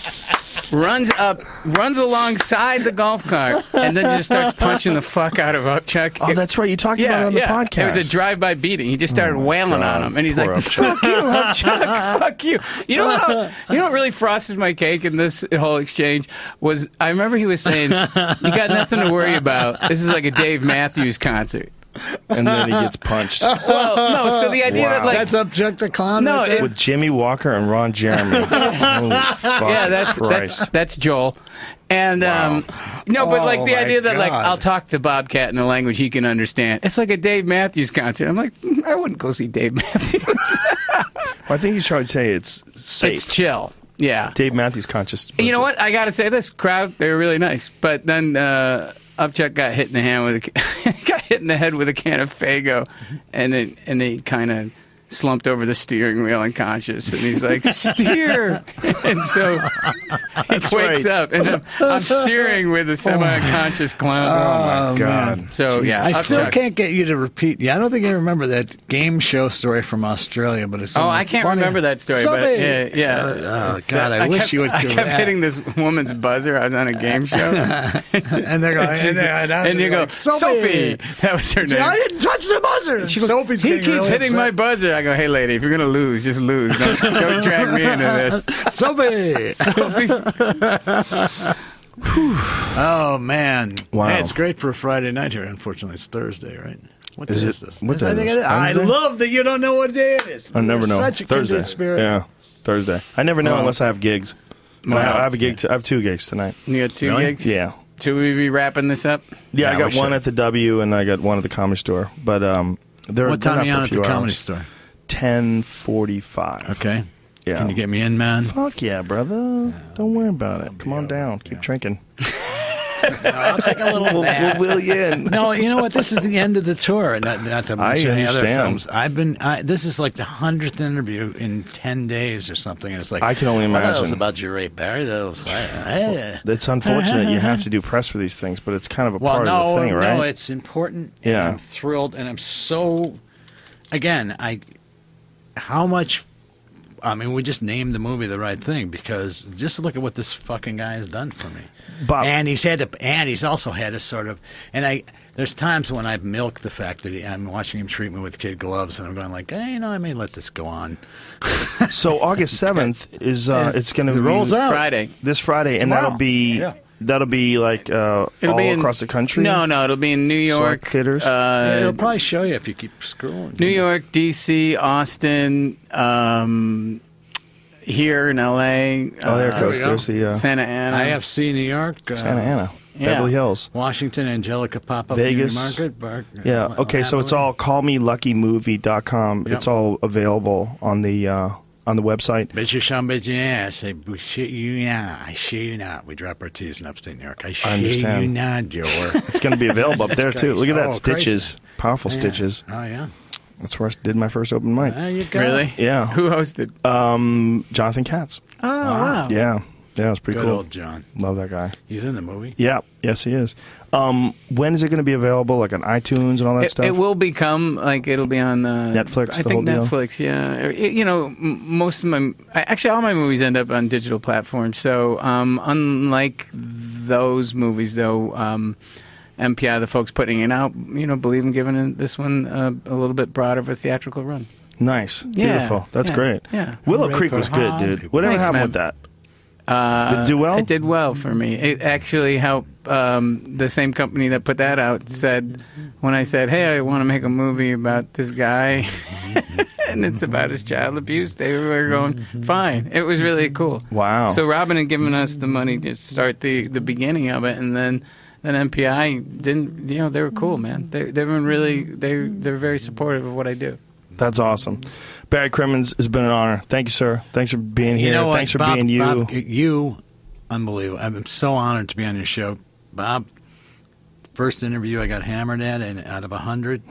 runs alongside the golf cart, and then just starts punching the fuck out of Upchuck. Oh, that's right. You talked about it on the podcast. It was a drive-by beating. He just started wailing on him, and he's like, "Fuck you, Upchuck! Fuck you!" You know what really frosted my cake in this whole exchange was I remember he was saying, "You got nothing to worry about. This is like a Dave Matthews concert." And then he gets punched. Well, no. So the idea that that's Upchuck the Clown. No, with Jimmy Walker and Ron Jeremy. Holy fuck! Yeah, that's Joel. And but like the idea that like I'll talk to Bobcat in a language he can understand. It's like a Dave Matthews concert. I'm like, I wouldn't go see Dave Matthews. I think he's trying to say it's safe. It's chill. Yeah. Dave Matthews conscious. You know what? I got to say this crowd. They were really nice, but then. Upchuck got hit in the head with a can of Faygo, and he kind of slumped over the steering wheel unconscious, and he's like, steer! And so he wakes up, and I'm steering with a semi-unconscious clown. Oh, my God. So, yeah. I still can't get you to repeat. Yeah, I don't think I remember that game show story from Australia, but it's I can't remember that story, but yeah. God, I wish you would. I kept hitting this woman's buzzer. I was on a game show. And they're going, and you go, Sophie! That was her name. I didn't touch the buzzer. She goes, he keeps hitting my buzzer. I go, hey, lady, if you're going to lose, just lose. Don't drag me into this. Sophie! Oh, man. Wow. Hey, it's great for a Friday night here. Unfortunately, it's Thursday, right? What day Is is it? this? What day I think is it? I Wednesday? love that you don't know what day it is. I never You're know. Such a Thursday. kindred spirit. Yeah, Thursday. I never know unless I have gigs. I have a gig. I have 2 gigs tonight. You got 2 Really? gigs? Yeah. Should we be wrapping this up? Yeah, I got we one should. at the W and I got one at the Comedy Store. But they're What time are you they're on not at for the a few Comedy hours. Store? 10:45. Okay. Yeah. Can you get me in, man? Fuck yeah, brother. Don't worry about it. Come on down. Keep drinking. I'll take a little We'll wheel you in. No, you know what? This is the end of the tour. Not to I mention any other understand. films. This is like the 100th interview in 10 days or something. And it's like I can only That was imagine. about your Ray Barry. That was It's unfortunate you have to do press for these things, but it's kind of a well, part of the thing, right? no, it's important. And Yeah. I'm thrilled, and I'm so. Again, how much. I mean, we just named the movie The Right Thing because just look at what this fucking guy has done for me. Bob, And he's also had a sort of, there's times when I've milked the fact that I'm watching him treat me with kid gloves, and I'm going like, hey, I may let this go on. so August 7th is it's going to It be rolls out. Friday. this Friday, and Tomorrow. Yeah. that'll be like all across the country. No, it'll be in New York. theaters? It'll probably show you if you keep scrolling. New York, D.C., Austin, here in L.A. Oh, there it goes. we go. There's the Santa Ana. IFC New York. Santa Ana, Yeah. Beverly Hills. Washington, Angelica Pop-Up Vegas. Market. Yeah. Okay. So it's all callmeluckymovie.com. Yep. It's all available on the website. Bet you some bet you I say shit you not. I shit you not. We drop our T's in upstate New York. I shit understand. you not, Joe. It's going to be available up there too. Look at that, Oh, Stitches, powerful Stitches. Oh yeah. That's where I did my first open mic. There you go. Really? Yeah. Who hosted? Jonathan Katz. Oh, wow. Yeah. Yeah, it was pretty Good cool. old John. Love that guy. He's in the movie. Yeah. Yes, he is. When is it going to be available? Like on iTunes and all that stuff? It will become it'll be on Netflix, I the think whole deal? Netflix. Yeah, most of my actually all my movies end up on digital platforms. So unlike those movies, though, MPI, the folks putting it out, believe in giving this one a little bit broader of a theatrical run. Nice. Yeah. Beautiful. That's Yeah. great. Yeah. Willow Hooray Creek for was good, dude. Hollywood. Whatever Thanks, happened man. with that? Did it do well? It did well for me. It actually helped. The same company that put that out said, when I said, "Hey, I want to make a movie about this guy," and it's about his child abuse, they were going, "Fine." It was really cool. Wow. So Robin had given us the money to start the beginning of it, and then MPI didn't. They were cool, man. They've been really they're very supportive of what I do. That's awesome. Barry Crimmins, has been an honor. Thank you, sir. Thanks for being here. You know what, Thanks for Bob, being you. Bob, you, unbelievable. I'm so honored to be on your show, Bob. First interview I got hammered at, and out of 100,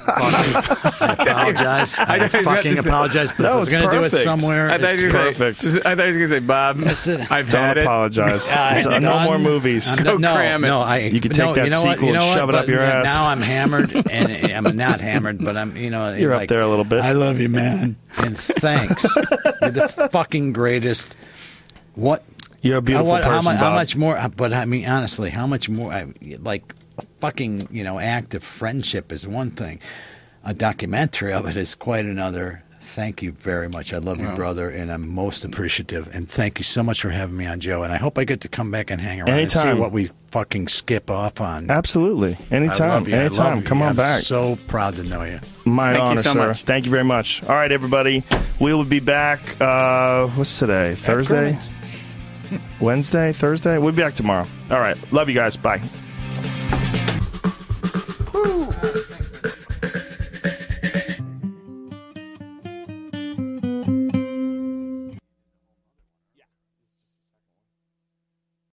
I apologize. I fucking apologize, but No, I was it's going to do it perfect. somewhere. I thought It's you were gonna perfect. say, I thought you were going to say, Bob, I've Don't had it. apologize. No done. more movies. Go cram it. You can take that sequel and shove it up your ass. Now I'm hammered, and I'm not hammered, but I'm, You're like, up there a little bit. I love you, man, and thanks. You're the fucking greatest. What? You're a beautiful person, how Bob. much more? But I mean, honestly, how much more? Like a fucking, act of friendship is one thing. A documentary of it is quite another. Thank you very much. I love you, brother, and I'm most appreciative. And thank you so much for having me on, Joe. And I hope I get to come back and hang around and Anytime. see what we fucking skip off on. Absolutely. I Anytime. love you. I Anytime. love you. Come on I'm back. so proud to know you. My Thank you honor, so sir. much. Thank you very much. All right, everybody. We will be back. What's today? Thursday? Wednesday? Thursday? We'll be back tomorrow. All right. Love you guys. Bye.